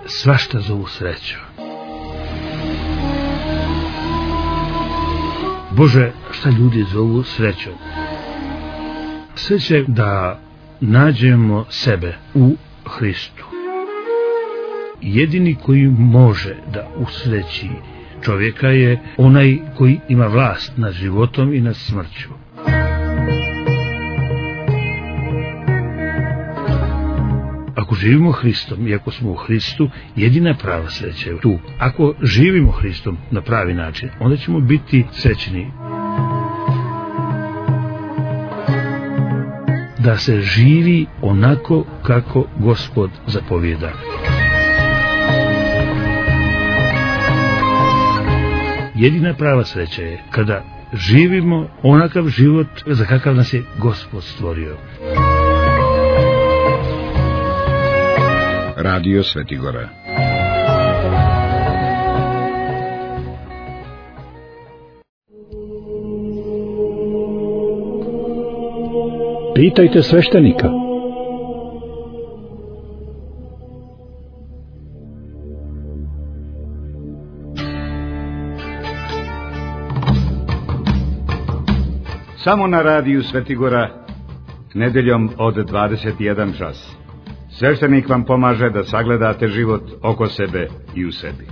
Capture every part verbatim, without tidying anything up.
svašta zovu sreću. Bože, šta ljudi zovu srećom? Sreća je da nađemo sebe u Hristu. Jedini koji može da usreći čovjeka je onaj koji ima vlast nad životom i nad smrću. Ako živimo Hristom i ako smo u Hristu, jedina prava sreća je tu. Ako živimo Hristom na pravi način, onda ćemo biti srećni. Da se živi onako kako Gospod zapovijeda. Jedina prava sreća je kada živimo onakav život za kakav nas je Gospod stvorio. Radio Svetigora. Pitajte sveštenika. Samo na radiju Svetigora, nedeljom od dvadeset jedan čas. Sveštenik vam pomaže da sagledate život oko sebe i u sebi.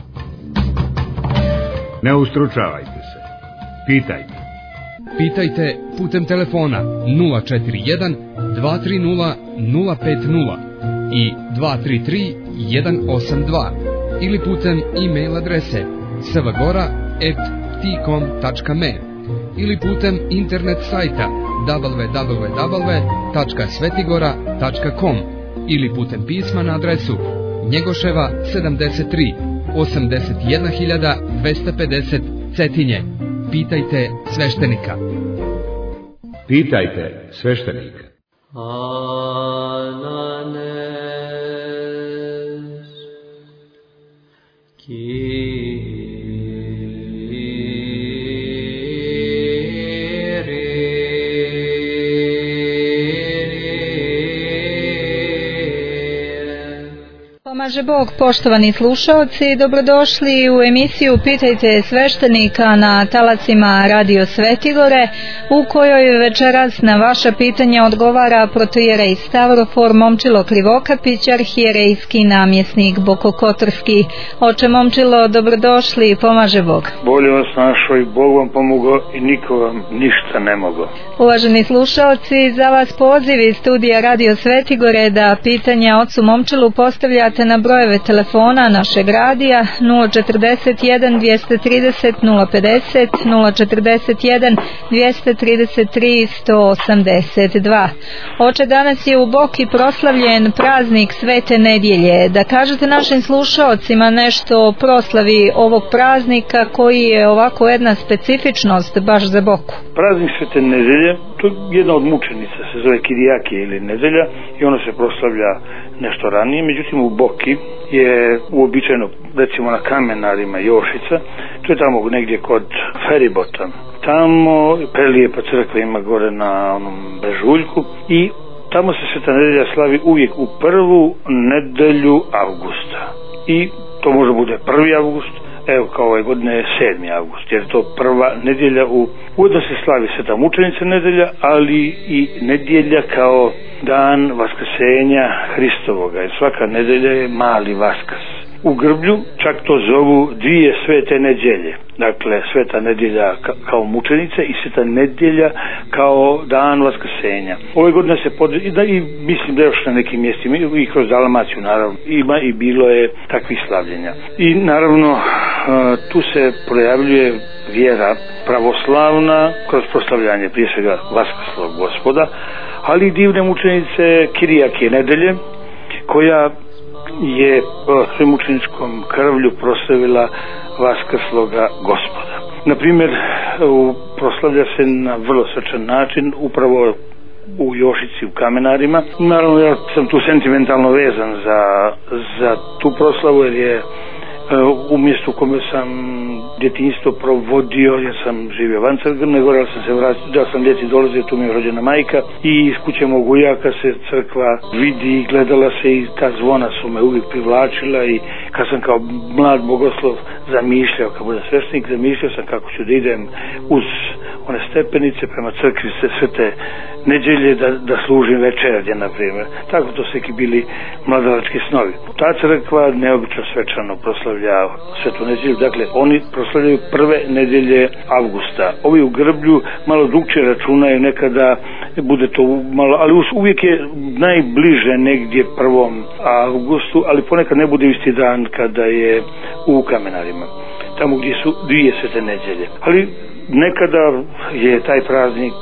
Ne ustručavajte se. Pitajte. Pitajte putem telefona nula četiri jedan dva tri nula nula pet nula i dva tri tri jedan osam dva ili putem e-mail adrese svgora at ptikom tačka me ili putem internet sajta w w w tačka svetigora tačka com ili putem pisma na adresu Njegoševa sedamdeset tri, osamdeset jedna hiljada dvesta pedeset Cetinje. Pitajte sveštenika. Pitajte sveštenika. Ananes ki Pomaže Bog, poštovani slušaoci, dobrodošli u emisiju Pitajte sveštenika na talacima Radio Svetigore, u kojoj večeras na vaša pitanja odgovara protoijerej Stavrofor Momčilo Krivokapić, arhijerejski namjesnik Bokokotorski. Oče Momčilo, dobrodošli, pomaže Bog. Bolje vas našo i Bog vam pomogao i niko vam ništa ne mogao. Uvaženi slušaoci, za vas poziv iz studija Radio Svetigore da pitanja ocu Momčilu postavljate na brojeve telefona našeg radija nula četrdeset jedan dvjesto trideset nula pedeset, nula četrdeset jedan dvjesto trideset tri sto osamdeset dva. Oče, danas je u Boki proslavljen praznik Svete nedjelje. Da kažete našim slušaocima nešto o proslavi ovog praznika koji je ovako jedna specifičnost baš za Boku. Praznik Svete nedjelje, to je jedna od mučenica, se zove Kirijake ili nedelja i ono se proslavlja nešto ranije, međutim u Boki je uobičajeno, recimo na Kamenarima Jošica, to je tamo negdje kod feribota. Tamo prelijepa crkva ima gore na onom Bežuljku i tamo se Sveta nedjelja slavi uvijek u prvu nedelju avgusta. I to može bude prvi avgust, evo kao ove godine je sedmi avgust, jer je to prva nedjelja u... Ujedno se slavi Sveta mučenica nedjelja, ali i nedjelja kao dan vaskrsenja Hristovoga, jer svaka nedjelja je mali vaskrs. U Grblju čak to zovu dvije svete nedjelje, dakle Sveta nedjelja kao mučenica i Sveta nedjelja kao dan vaskrsenja. Ove godine se pod... I, da, i mislim da još na nekim mjestima i kroz Dalmaciju naravno ima i bilo je takvih slavljenja. I naravno tu se projavljuje vjera pravoslavna kroz proslavljanje prije svega Vaskrslog Gospoda, ali i divne mučenice Kirijake nedelje koja je svemučeničkom krvlju proslavila Vaskrsloga Gospoda. Naprimjer, proslavlja se na vrlo srčan način upravo u Jošici, u Kamenarima. Naravno, ja sam tu sentimentalno vezan za, za tu proslavu, jer je u mjestu u kome sam djetinjstvo provodio, ja sam živio van Crne Gore, ali sam se vratio, da sam djeci dolazio, tu mi je rođena majka i iz kuće mog ujaka se crkva vidi, gledala se i ta zvona su me uvijek privlačila i kad sam kao mlad bogoslov zamišljao, kad budem sveštenik, zamišljao sam kako ću da idem uz one stepenice prema crkvi sve, sve te neđelje da, da služim večernje, na primjer. Tako to su neki bili mladalački snovi. Ta crkva neobično svečano proslavlja svetu neđelju, dakle oni proslavljaju prve nedelje avgusta. Ovi u Grblju malo drugčije računaju, nekada bude to malo, ali uvijek je najbliže negdje prvom avgustu, ali ponekad ne bude isti dan kada je u Kamenarima, tamo gdje su dvije svete neđelje. Ali nekada je taj praznik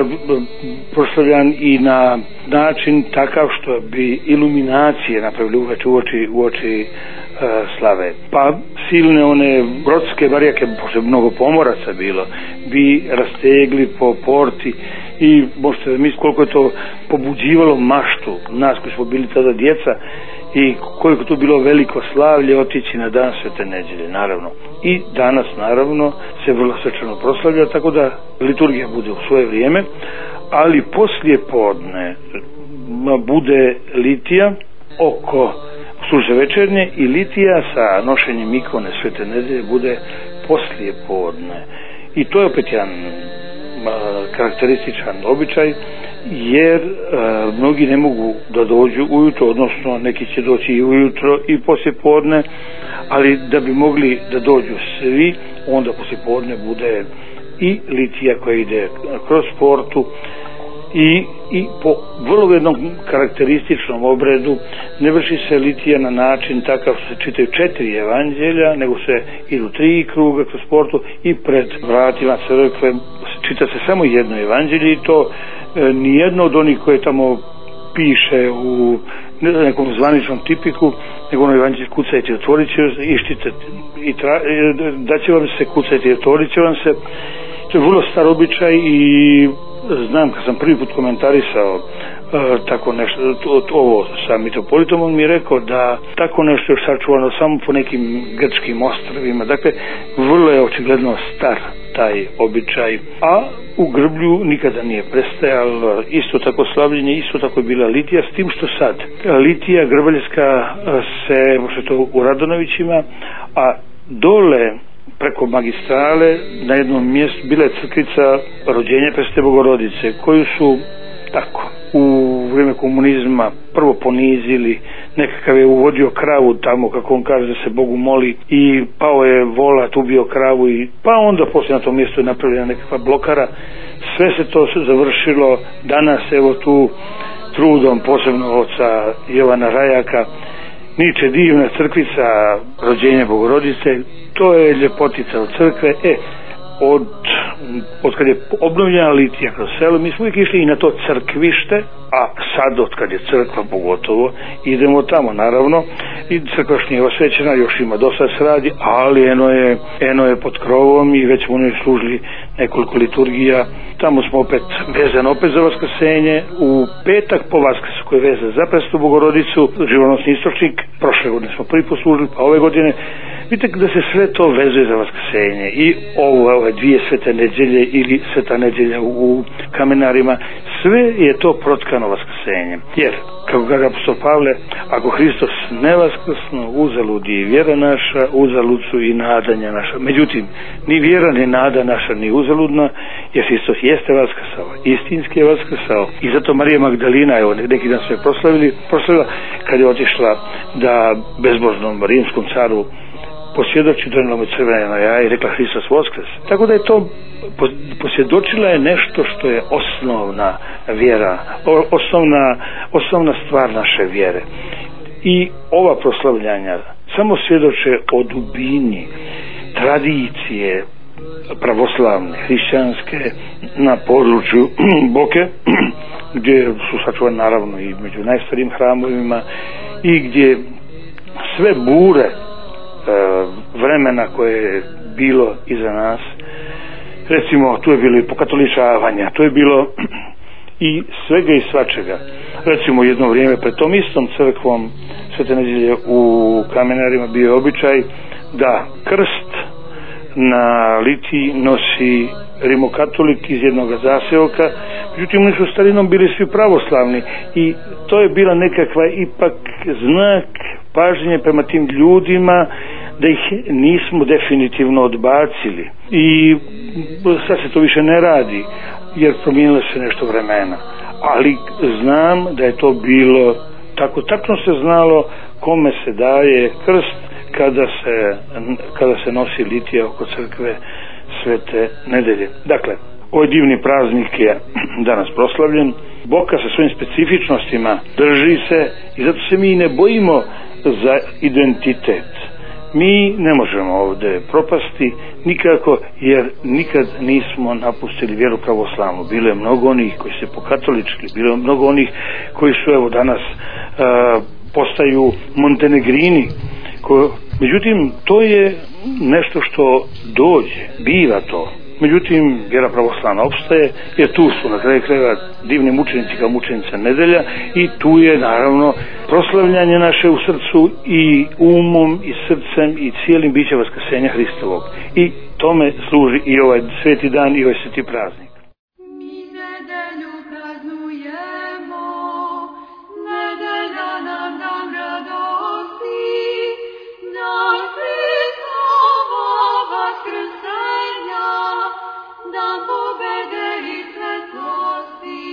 proslavljan i na način takav što bi iluminacije napravili uveče u oči, u oči uh, slave. Pa silne one brodske barijake, pošto je mnogo pomoraca bilo, bi rastegli po porti i možete misliti koliko je to pobuđivalo maštu nas koji smo bili tada djeca i koliko tu bilo veliko slavlje otići na dan svete neđelje, naravno. I danas, naravno, se vrlo svečano proslavlja, tako da liturgija bude u svoje vrijeme, ali poslije podne bude litija oko služe večernje i litija sa nošenjem ikone svete nedelje bude poslije podne. I to je opet jedan karakterističan običaj, jer e, mnogi ne mogu da dođu ujutro, odnosno neki će doći i ujutro i poslije podne, ali da bi mogli da dođu svi, onda poslije podne bude i litija koja ide kroz portu i, i po vrlo jednom karakterističnom obredu ne vrši se litija na način takav što se čitaju četiri evanđelja, nego se idu tri kruga kroz portu i pred vratima crkve čita se samo jedno evanđelje i to e, nijedno od onih koje tamo piše u nekom zvaničnom tipiku, nego ono evanđelje kucajte i otvorit će i štite i tra, da će vam se kucajte i otvorit će vam se. To je vrlo star običaj i znam kad sam prvi put komentarisao e, tako nešto, to, ovo sa mitropolitom, on mi je rekao da tako nešto je sačuvano samo po nekim grčkim ostrvima, dakle vrlo je očigledno star taj običaj, a u Grblju nikada nije prestajalo isto tako slavljenje, isto tako je bila litija, s tim što sad litija grbaljska se, možda to u Radonovićima, a dole preko magistrale na jednom mjestu bila je crkvica Rođenja Presvete Bogorodice, koju su tako u vrijeme komunizma prvo ponizili, nekakav je uvodio kravu tamo, kako on kaže, da se Bogu moli, i pao je volat, ubio kravu, i pa onda poslije na tom mjestu je napravljena nekakva blokara. Sve se to završilo danas, evo tu trudom posebno oca Jovana Rajaka niče divna crkvica Rođenja Bogorodice. To je ljepotica od crkve. E, od, od kad je obnovljena litija kroz selo, mi smo uvijek išli i na to crkvište, a sad od kad je crkva pogotovo idemo tamo, naravno, i crkva još nije osvećena, još ima dosta se radi, ali eno je, eno je pod krovom i već smo u njoj služili nekoliko liturgija. Tamo smo opet vezani opet za vaskrsenje, u petak po Vaskrsu koji je vezan za Presvetu Bogorodicu, živonosni istočnik, prošle godine smo prvi put služili, pa ove godine vidite da se sve to vezuje za vaskrsenje i ovo, ove dvije svete neđelje ili sveta neđelja u, u Kamenarima, sve je to protkano vaskrsenjem. Jer, kako kaže apostol Pavle, ako Hristos ne vaskrsno, uzalud je vjera naša, uzalud su i nadanja naša. Međutim, ni vjera ni nada naša ni uzaludna, jer Hristos jeste vaskrsao, istinski je vaskrsao. I zato Marija Magdalina, evo neki dan sve proslavili, proslavila kad je otišla da bezbožnom rimskom caru posvjedoči, donijela mu crveno jaje i rekla Hristos voskres. Tako da je to, posvjedočila je nešto što je osnovna vjera, osnovna, osnovna stvar naše vjere. I ova proslavljanja samo svjedoče o dubini tradicije pravoslavne, hrišćanske na području Boke, gdje su sačuvani naravno i među najstarijim hramovima i gdje sve bure vremena koje je bilo iza nas, recimo tu je bilo i pokatoličavanja, tu je bilo i svega i svačega. Recimo jedno vrijeme pred tom istom crkvom Svete neđelje u Kamenarima bio je običaj da krst na litiji nosi rimokatolik iz jednog zaseoka, međutim oni su starinom bili svi pravoslavni i to je bila nekakva ipak znak pažnje prema tim ljudima, da ih nismo definitivno odbacili. I sad se to više ne radi, jer promijenilo se nešto vremena. Ali znam da je to bilo tako, tačno se znalo kome se daje krst kada se, kada se nosi litija oko crkve Svete Nedelje. Dakle, ovaj divni praznik je danas proslavljen. Boka sa svojim specifičnostima drži se i zato se mi ne bojimo za identitet. Mi ne možemo ovdje propasti nikako, jer nikad nismo napustili vjeru pravoslavnu. Bilo je mnogo onih koji se pokatolički, bilo je mnogo onih koji su evo danas a, postaju montenegrini. Ko, međutim, to je nešto što dođe, biva to. Međutim, vjera pravoslavna opstaje, jer tu su na kraju krajeva divni mučenici kao mučenica Nedelja i tu je naravno proslavljanje naše u srcu i umom i srcem i cijelim bićem vaskrsenja Hristovog. I tome služi i ovaj sveti dan i ovaj sveti praznik. Mi nedelju praznujemo, nedelja nam dan radosti, dan Hristova vaskrsenja, dan pobede i svetlosti,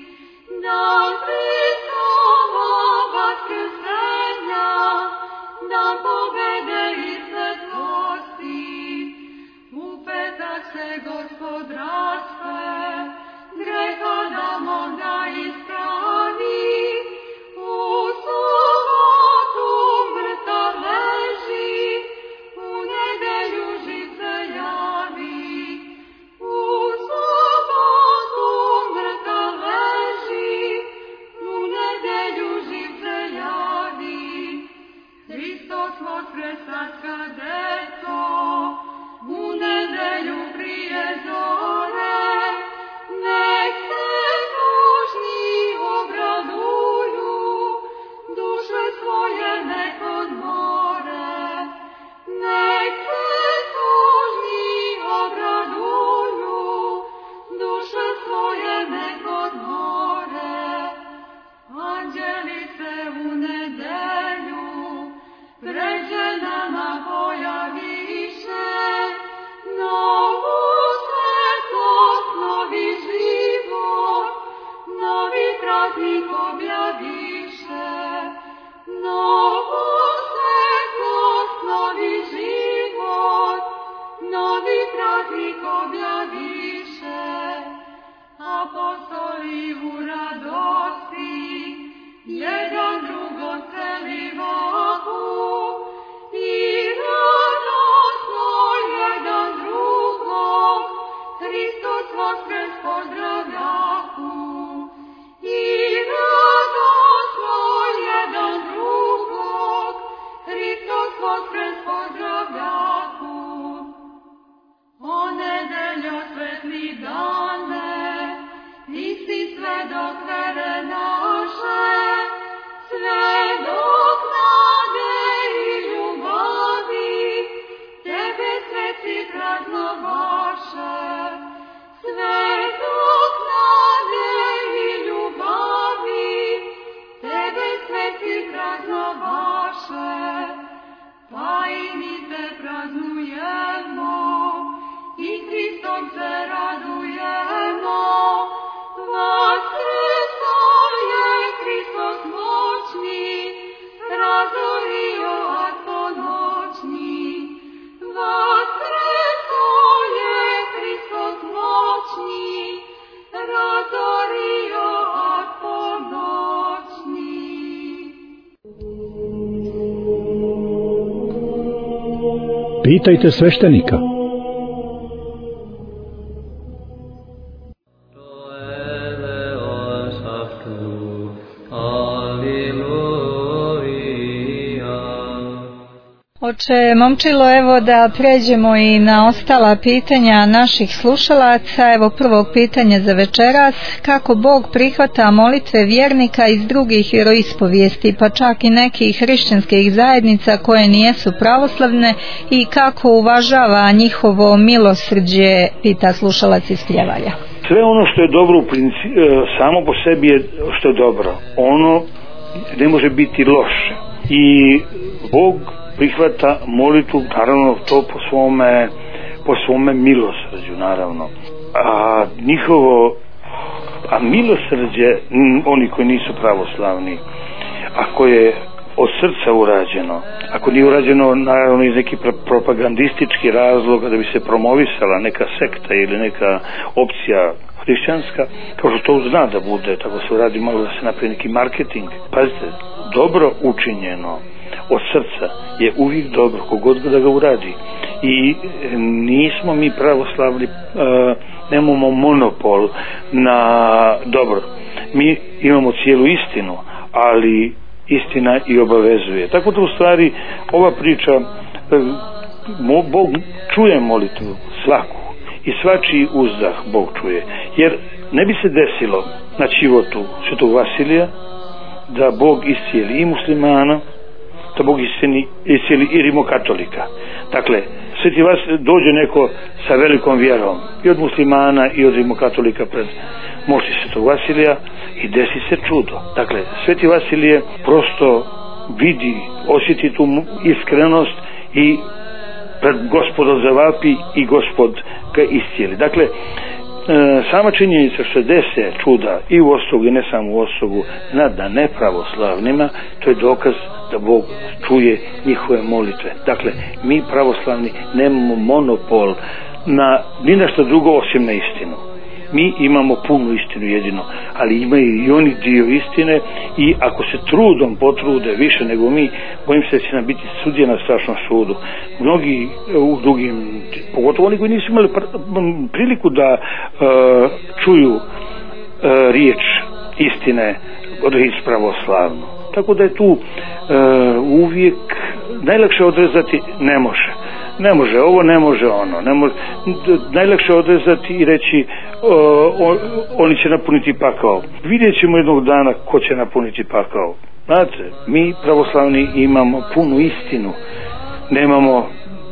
dan Hristova vaskrsenja, dan pobede i svetlosti. U petak se Gospod raspe, greha nam onda ispravi, u subotu mrtav leži, u nedelju živ se javi. U subotu mrtav leži, u nedelju živ se javi. Hristos voskresačka deco, u nedelju prije zore, nek se tužni obraduju, duše svoje nek odmore. Nek se tužni obraduju, duše svoje nek odmore. Anđeli se u nedelju pred ženama pojaviše, novu svetlost, novi život, novi praznik objaviše. Novu svetlost, novi život, novi praznik objaviše. Apostoli u radosti, jedan drugom celivahu, i radosno jedan drugog Hristos voskres pozdravljahu. I radosno jedan drugog Hristos voskres pozdravljahu. O nedeljo svetli dane, ti si svedok vere naše, svedok nade i ljubavi, tebe sveci praznovaše. Svedok nade i ljubavi, tebe sveci praznovaše. Pa i mi te praznujemo, i Hristom se radujemo. Vaskreso je Hristos moćni, razorio ad ponoćni. Vaskreso je Hristos moćni, razorio ad ponoćni. Pitajte sveštenika. Oče Momčilo, evo da pređemo i na ostala pitanja naših slušalaca. Evo prvog pitanja za večeras. Kako Bog prihvata molitve vjernika iz drugih vjeroispovijesti, pa čak i nekih hrišćanskih zajednica koje nijesu pravoslavne, i kako uvažava njihovo milosrđe, pita slušalac iz Pljevalja. Sve ono što je dobro u principu, samo po sebi je što je dobro. Ono ne može biti loše. i Bog prihvata molitvu, naravno to po svome po svome milosrđu, naravno. A njihovo a milosrđe, oni koji nisu pravoslavni, ako je od srca urađeno, ako nije urađeno naravno iz neki propagandistički razlog da bi se promovisala neka sekta ili neka opcija hrišćanska, kao što to zna da bude, tako se uradi malo da se napravi neki marketing. Pazite, dobro učinjeno od srca je uvijek dobro, kogod da ga uradi. I nismo mi pravoslavni, uh, nemamo monopol na dobro. Mi imamo cijelu istinu, ali istina i obavezuje. Tako da u stvari ova priča, uh, Bog čuje molitvu svaku i svačiji uzdah Bog čuje. Jer ne bi se desilo na ćivotu Svetog Vasilija da Bog iscijeli i muslimana, da Bog iscijeli, iscijeli i rimokatolika. Dakle, Sveti Vas dođe neko sa velikom vjerom i od muslimana i od rimokatolika pred mošti Svetog Vasilija i desi se čudo. Dakle, Sveti Vasilije prosto vidi, osjeti tu iskrenost i pred Gospodom zavapi i Gospod ga iscijeli. Dakle, E, sama činjenica što dese čuda i u Ostrogu i ne samo u Ostrogu nad nepravoslavnima, to je dokaz da Bog čuje njihove molitve. Dakle, mi pravoslavni nemamo monopol na ni na što drugo osim na istinu. Mi imamo punu istinu jedino, ali imaju i oni dio istine i ako se trudom potrude više nego mi, bojim se da će nam biti sudija na strašnom sudu. Mnogi u drugim, pogotovo oni koji nisu imali priliku da uh, čuju uh, riječ istine od riječ pravoslavnu. Tako da je tu uh, uvijek najlakše odrezati ne može. Ne može ovo, ne može ono. Ne može, najlakše odrezati i reći uh, on, oni će napuniti pakao. Vidjet ćemo jednog dana ko će napuniti pakao. Znate, mi pravoslavni imamo punu istinu. Nemamo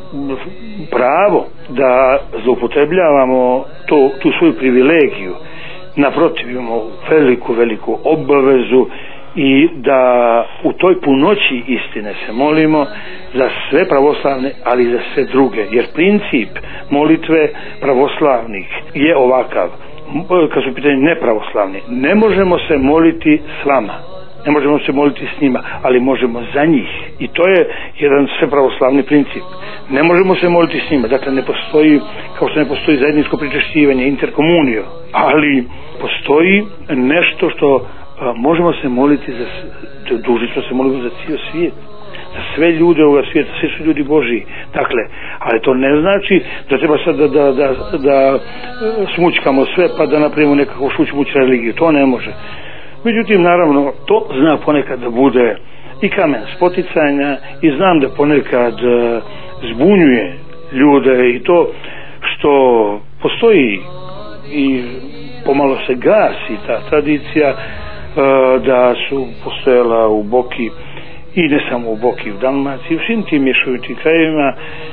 pravo da zloupotrebljavamo to, tu svoju privilegiju. Naprotiv, imamo veliku, veliku obavezu i da u toj punoći istine se molimo za sve pravoslavne, ali i za sve druge. Jer princip molitve pravoslavnih je ovakav. Kad su pitanje nepravoslavni, ne možemo se moliti s vama, ne možemo se moliti s njima, ali možemo za njih. I to je jedan svepravoslavni princip. Ne možemo se moliti s njima, dakle ne postoji, kao što ne postoji zajedničko pričešćivanje, interkomunio, ali postoji nešto što a, možemo se moliti za, dužni smo se moliti za cijel svijet, za sve ljude ovoga svijeta, svi su ljudi Božiji. Dakle, ali to ne znači da treba sad da, da, da, da smučkamo sve pa da napravimo nekakvu šućmuć religiju, to ne može. Međutim, naravno, to zna ponekad da bude i kamen spoticanja i znam da ponekad uh, zbunjuje ljude i to što postoji i pomalo se gasi ta tradicija uh, da su postojala u Boki i ne samo u Boki, u Dalmaciji, u svim tim mješovitim krajevima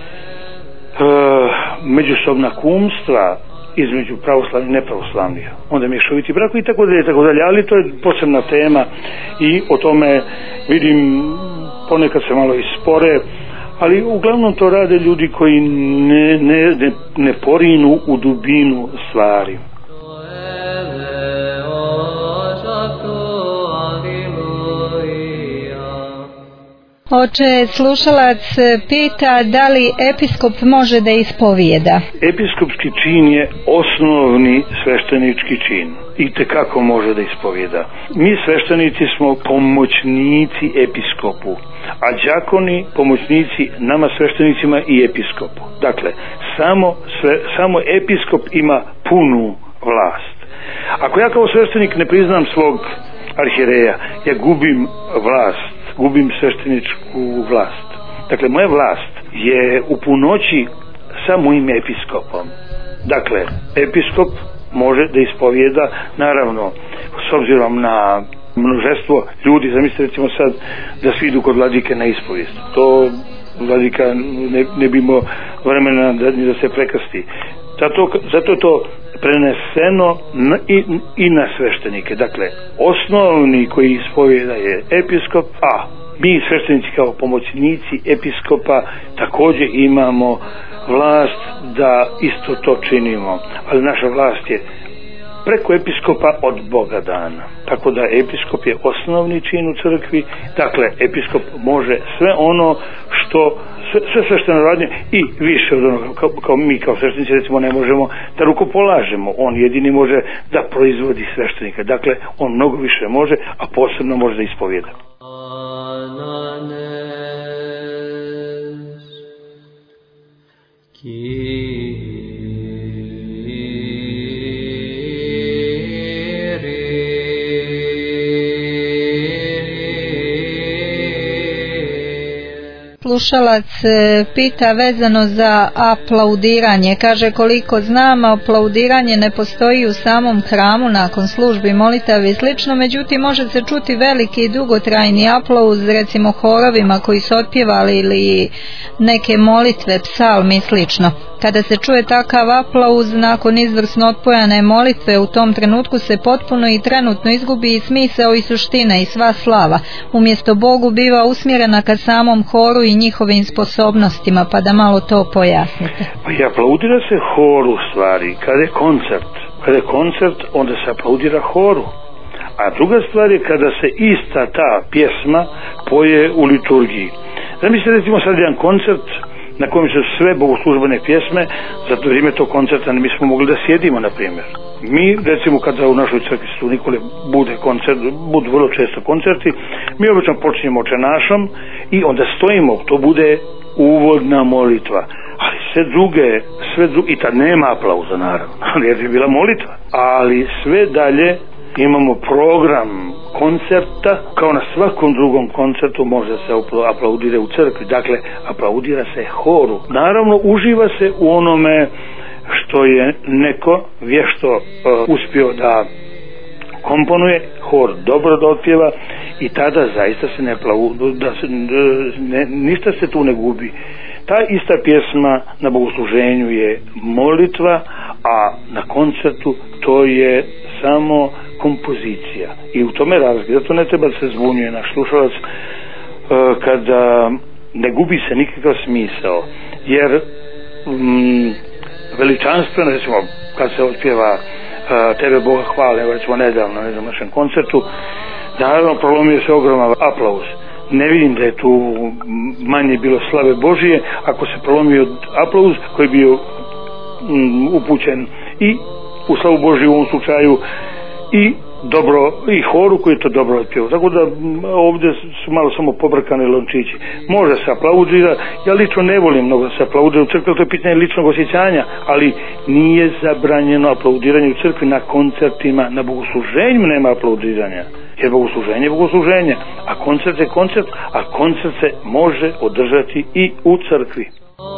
uh, međusobna kumstva između pravoslavnih i nepravoslavnih, onda mješoviti brakovi i tako dalje, tako dalje, ali to je posebna tema i o tome vidim ponekad se malo ispore, ali uglavnom to rade ljudi koji ne, ne, ne, ne porinu u dubinu stvari. Oče, slušalac pita da li episkop može da ispovijeda. Episkopski čin je osnovni sveštenički čin i tekako može da ispovijeda. Mi sveštenici smo pomoćnici episkopu, a đakoni pomoćnici nama sveštenicima i episkopu. Dakle, samo, sve, samo episkop ima punu vlast. Ako ja kao sveštenik ne priznam svog arhijereja, ja gubim vlast, gubim svešteničku vlast. Dakle, moja vlast je u punoći sa mojim episkopom. Dakle, episkop može da ispovijeda, naravno, s obzirom na množestvo ljudi, zamislite recimo sad da svi idu kod vladike na ispovijest. To vladika ne, ne bi imao vremena da, da se prekrsti. Zato, zato je to preneseno na, i, i na sveštenike. Dakle, osnovni koji ispovijeda je episkop, a mi sveštenici kao pomoćnici episkopa također imamo vlast da isto to činimo, ali naša vlast je preko episkopa od Boga dana. Tako da episkop je osnovni čin u crkvi, dakle episkop može sve ono što sve, sve svešteno radnje i više od onoga kao, kao mi kao sveštenici recimo ne možemo da rukopolažemo, on jedini može da proizvodi sveštenika, dakle on mnogo više može, a posebno može da ispovijeda. Slušalac pita vezano za aplaudiranje. Kaže, koliko znam, aplaudiranje ne postoji u samom hramu nakon službi, molitave i slično, međutim može se čuti veliki i dugotrajni aplauz, recimo horovima koji su otpjevali ili neke molitve, psalmi i slično. Kada se čuje takav aplauz nakon izvrsno otpojane molitve, u tom trenutku se potpuno i trenutno izgubi i smisao i suština i sva slava. Umjesto Bogu biva usmjerena ka samom horu i njihovim sposobnostima, pa da malo to pojasnite. Pa i aplaudira se horu stvari, kada je koncert. Kada je koncert, onda se aplaudira horu. A druga stvar je kada se ista ta pjesma poje u liturgiji. Zamislite recimo sad jedan koncert na kojem su sve bogoslužbene pjesme, za to vrijeme tog koncerta mi smo mogli da sjedimo, na primjer. Mi, recimo, kada u našoj crkvi Svetog Nikole bude koncert, budu vrlo često koncerti, mi obično počinjemo očenašom i onda stojimo, to bude uvodna molitva. Ali sve druge, sve druge, i tad nema aplauza naravno, jer je bila molitva. Ali sve dalje imamo program koncerta, kao na svakom drugom koncertu može se aplaudira u crkvi, dakle aplaudira se horu. Naravno uživa se u onome što je neko vješto uh, uspio da komponuje, hor dobro da otpjeva i tada zaista se ne aplaudu, da se, ne, ništa se tu ne gubi. Ta ista pjesma na bogosluženju je molitva, a na koncertu to je samo kompozicija. I u tome razlika. Zato ne treba da se zbunjuje naš slušalac uh, kada ne gubi se nikakav smisao. Jer mm, veličanstveno, recimo, kad se otpjeva uh, Tebe Boga hvale, evo recimo nedavno, ne znam, našem koncertu, naravno prolomio se ogroman aplauz. Ne vidim da je tu manje bilo slave Božije ako se prolomio aplauz koji je bio mm, upućen i u slavu Božiju u ovom slučaju i dobro, i horu koji je to dobro otpjevao. Tako da ovdje su malo samo pobrkane lončići. Može se aplaudira, ja lično ne volim mnogo da se aplaudira u crkvi, to je pitanje ličnog osjećanja, ali nije zabranjeno aplaudiranje u crkvi na koncertima, na bogosluženju nema aplaudiranja. Jer bogosluženje je bogosluženje, a koncert je koncert, a koncert se može održati i u crkvi.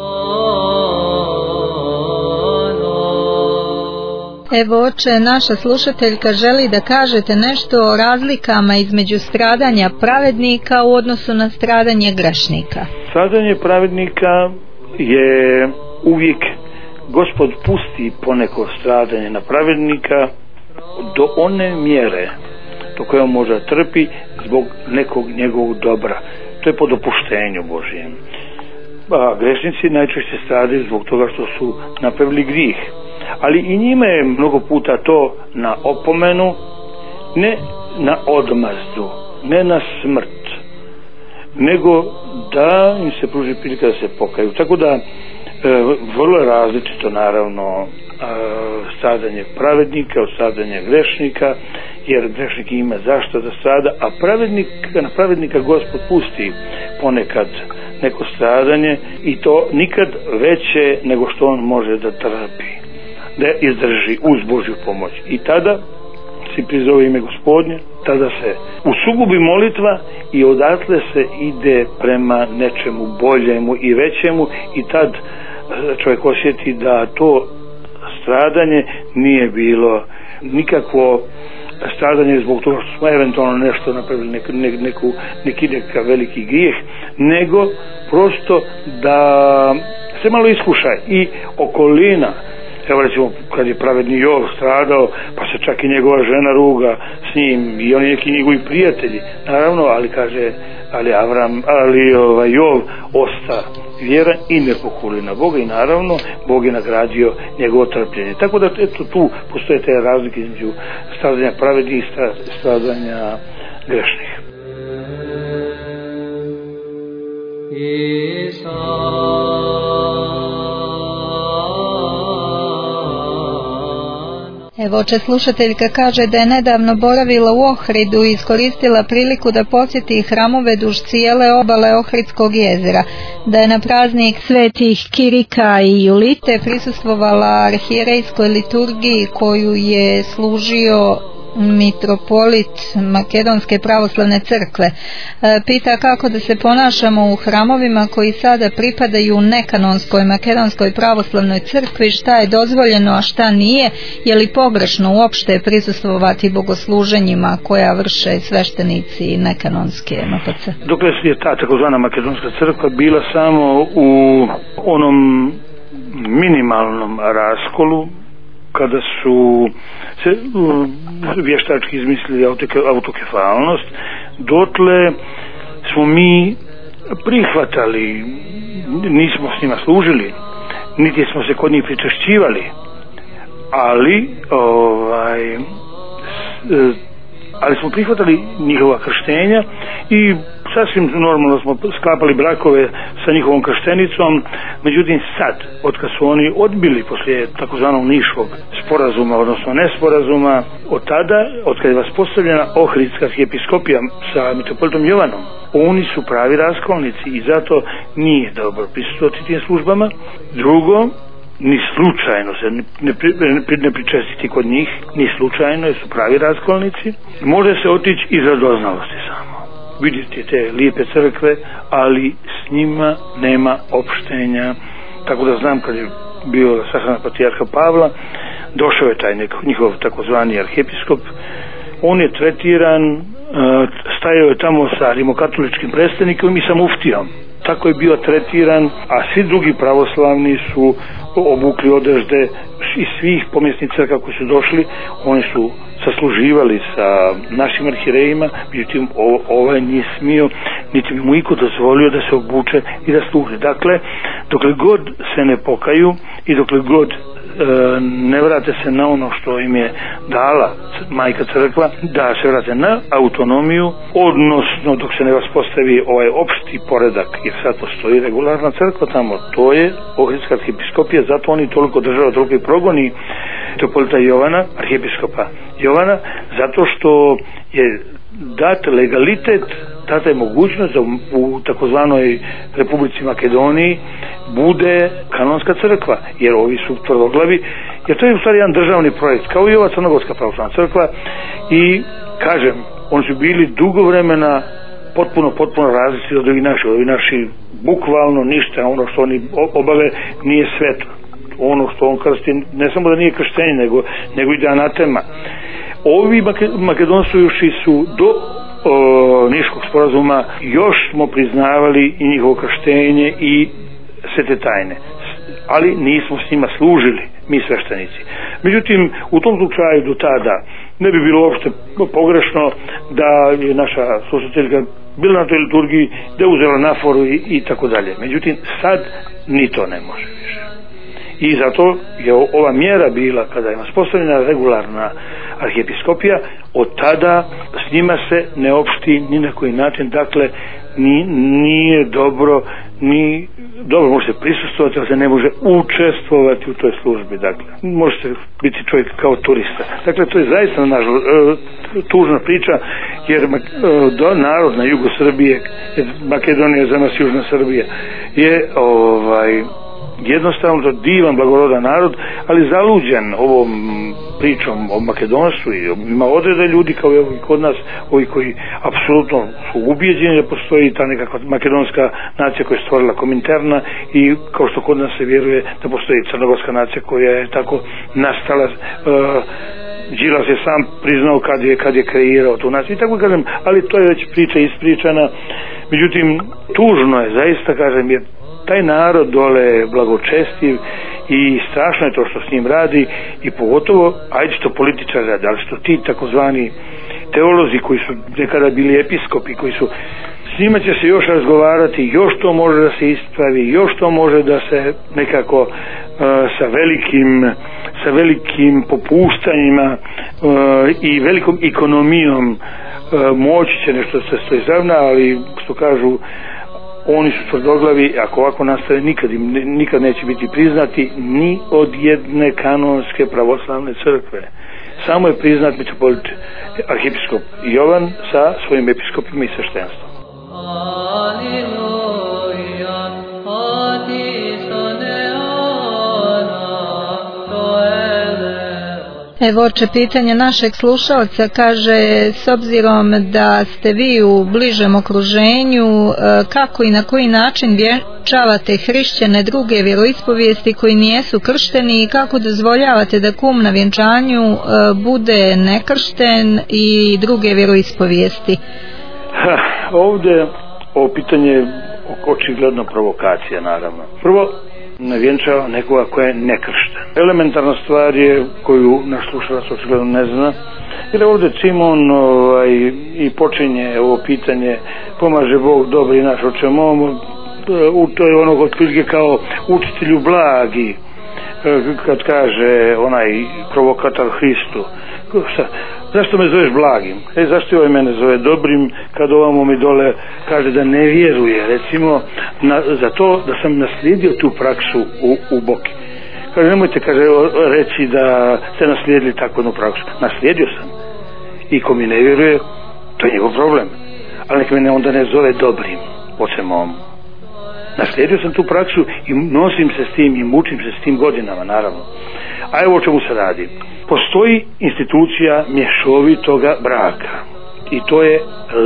Evo, oče, naša slušateljka želi da kažete nešto o razlikama između stradanja pravednika u odnosu na stradanje grešnika. Stradanje pravednika je uvijek, Gospod pusti poneko stradanje na pravednika do one mjere do koje on može trpi zbog nekog njegovog dobra. To je po dopuštenju Božijem. A grešnici najčešće stradaju zbog toga što su napravili grijeh. Ali i njima je mnogo puta to na opomenu, ne na odmazdu, ne na smrt, nego da im se pruži prilika da se pokaju. Tako da e, vrlo je različito naravno e, stradanje pravednika od stradanja grešnika, jer grešnik ima zašto da strada, a pravednika, na pravednika Gospod pusti ponekad neko stradanje i to nikad veće nego što on može da trpi, da izdrži uz Božju pomoć. I tada se prizove ime Gospodnje, tada se usugubi molitva i odatle se ide prema nečemu boljemu i većemu i tad čovjek osjeti da to stradanje nije bilo nikakvo stradanje zbog toga što smo eventualno nešto napravili, neku, neku, neki neka veliki grijeh, nego prosto da se malo iskuša i okolina. Evo recimo kad je pravedni Jov stradao, pa se čak i njegova žena ruga s njim i oni neki njegovi prijatelji, naravno, ali kaže ali Avram, ali ovaj, Jov osta vjeran i ne pohuli na Boga i naravno Bog je nagradio njegovo trpljenje. Tako da eto tu postoje te razlike između stradanja pravednih i stradanja grešnih. Evo, oče slušateljka kaže da je nedavno boravila u Ohridu i iskoristila priliku da posjeti hramove duž cijele obale Ohridskog jezera, da je na praznik svetih Kirika i Julite prisustvovala arhijerejskoj liturgiji koju je služio mitropolit Makedonske pravoslavne crkve. Pita kako da se ponašamo u hramovima koji sada pripadaju nekanonskoj Makedonskoj pravoslavnoj crkvi, šta je dozvoljeno, a šta nije, je li pogrešno uopšte prisustvovati bogosluženjima koja vrše sveštenici nekanonske M P C. Dokle je ta takozvana Makedonska crkva bila samo u onom minimalnom raskolu, kada su se uh, vještački izmislili autokefalnost, dotle smo mi prihvatali, nismo s njima služili, niti smo se kod njih pričešćivali, ali ovaj, ali smo prihvatali njihova krštenja i sasvim normalno smo sklapali brakove sa njihovom krštenicom. Međutim sad, od kad su oni odbili poslije takozvanog Niškog sporazuma, odnosno nesporazuma, od tada, od kad je vas postavljena Ohridska arhijepiskopija sa mitropolitom Jovanom, oni su pravi raskolnici i zato nije dobro prisustvovati tim službama. Drugo, ni slučajno se ne, ne, ne pričestiti kod njih, ni slučajno, jer su pravi raskolnici. Može se otići iz radoznalosti samo. Vidite te lijepe crkve, ali s njima nema opštenja. Tako da znam, kad je bio sastanak patrijarha Pavla, došao je taj nek, njihov takozvani arhijepiskop. On je tretiran, stajao je tamo sa rimokatoličkim predstavnikom i sa muftijom. Tako je bio tretiran, a svi drugi pravoslavni su obukli odežde iz svih pomjesnih crkava koji su došli. Oni su sasluživali sa našim arhirejima, međutim ovaj nije smio, niti bi mu iko dozvolio da se obuče i da služi. Dakle, dokle god se ne pokaju i dokle god ne vrate se na ono što im je dala majka crkva, da se vrate na autonomiju, odnosno dok se ne vaspostavi ovaj opšti poredak, jer sad postoji regularna crkva tamo, to je Ohridska arhijepiskopija, zato oni toliko država, toliko i progoni mitropolita Jovana, arhijepiskopa Jovana, zato što je dat legalitet, data je mogućnost da u takozvanoj Republici Makedoniji bude kanonska crkva, jer ovi su tvrdoglavi, jer to je u stvari jedan državni projekt, kao i ova Crnogorska pravoslavna crkva, i kažem, oni su bili dugo vremena potpuno, potpuno različiti od ovih naših, ovi naši bukvalno ništa, ono što oni obave nije sveto, ono što on krsti, ne samo da nije krštenje, nego, nego i da anatema. Ovi makedonsujuši su do o, Niškog sporazuma još smo priznavali i njihovo krštenje i svete tajne, ali nismo s njima služili, mi sveštenici. Međutim, u tom slučaju do tada ne bi bilo uopšte pogrešno da je naša slušateljka bila na toj liturgiji, da je uzela naforu i, i tako dalje. Međutim, sad ni to ne može više. I zato je ova mjera bila, kada je uspostavljena regularna arhijepiskopija, od tada s njima se ne opšti ni na koji način, dakle ni, nije dobro, ni dobro može se prisustvovati, ali se ne može učestvovati u toj službi, dakle možete biti čovjek kao turista. Dakle, to je zaista naš e, tužna priča, jer e, do, narod na jugu Srbije, Makedonija za nas južna Srbija, je ovaj jednostavno to divan, blagorodan narod, ali zaluđen ovom pričom o makedonstvu i ima odrede ljudi kao i kod nas, ovi koji apsolutno su ubijeđeni da postoji ta nekakva makedonska nacija koja je stvorila Kominterna, i kao što kod nas se vjeruje da postoji crnogorska nacija koja je tako nastala. uh, Đilas je sam priznao kad je, kad je kreirao tu naciju i tako kažem, ali to je već priča ispričana. Međutim, tužno je zaista, kažem, jer taj narod dole je blagočestiv i strašno je to što s njim radi, i pogotovo, ajde što političar radi, ali što ti takozvani teolozi koji su nekada bili episkopi, koji su s njima će se još razgovarati, još to može da se ispravi, još to može da se nekako uh, sa velikim sa velikim popuštanjima uh, i velikom ekonomijom uh, moći će nešto se stoji zavna, ali što kažu, oni su tvrdoglavi, ako ovako nastave nikad, im, nikad neće biti priznati ni od jedne kanonske pravoslavne crkve. Samo je priznat metropolit arhijepiskop Jovan sa svojim episkopima i sveštenstvom. Evo oče, pitanje našeg slušalca kaže, s obzirom da ste vi u bližem okruženju, kako i na koji način vjenčavate hrišćane druge vjeroispovijesti koji nijesu kršteni i kako dozvoljavate da kum na vjenčanju bude nekršten i druge vjeroispovijesti? Ha, ovdje ovo pitanje očigledno provokacija, naravno. Prvo, ne vjenčava nekoga koja je nekršten. Elementarna stvar je koju naš slušalac očigledno ne zna, jer ovdje čim on ovaj, i počinje ovo pitanje pomaže Bog dobri naš oče mom, to je ono otprilike kao učitelju blagi, kad kaže onaj provokator Hristu, zašto me zoveš blagim? E, zašto ovaj mene zove dobrim kad ovamo mi dole kaže da ne vjeruje, recimo na, za to da sam naslijedio tu praksu u, u Boki. Kaže, nemojte kaže, reći da ste naslijedili takvu jednu praksu. Naslijedio sam. I ko mi ne vjeruje, to je njegov problem. Ali nek me onda ne zove dobrim, oče mom. Naslijedio sam tu praksu i nosim se s tim i mučim se s tim godinama, naravno. A evo o čemu se radi. Postoji institucija mješovitoga braka i to je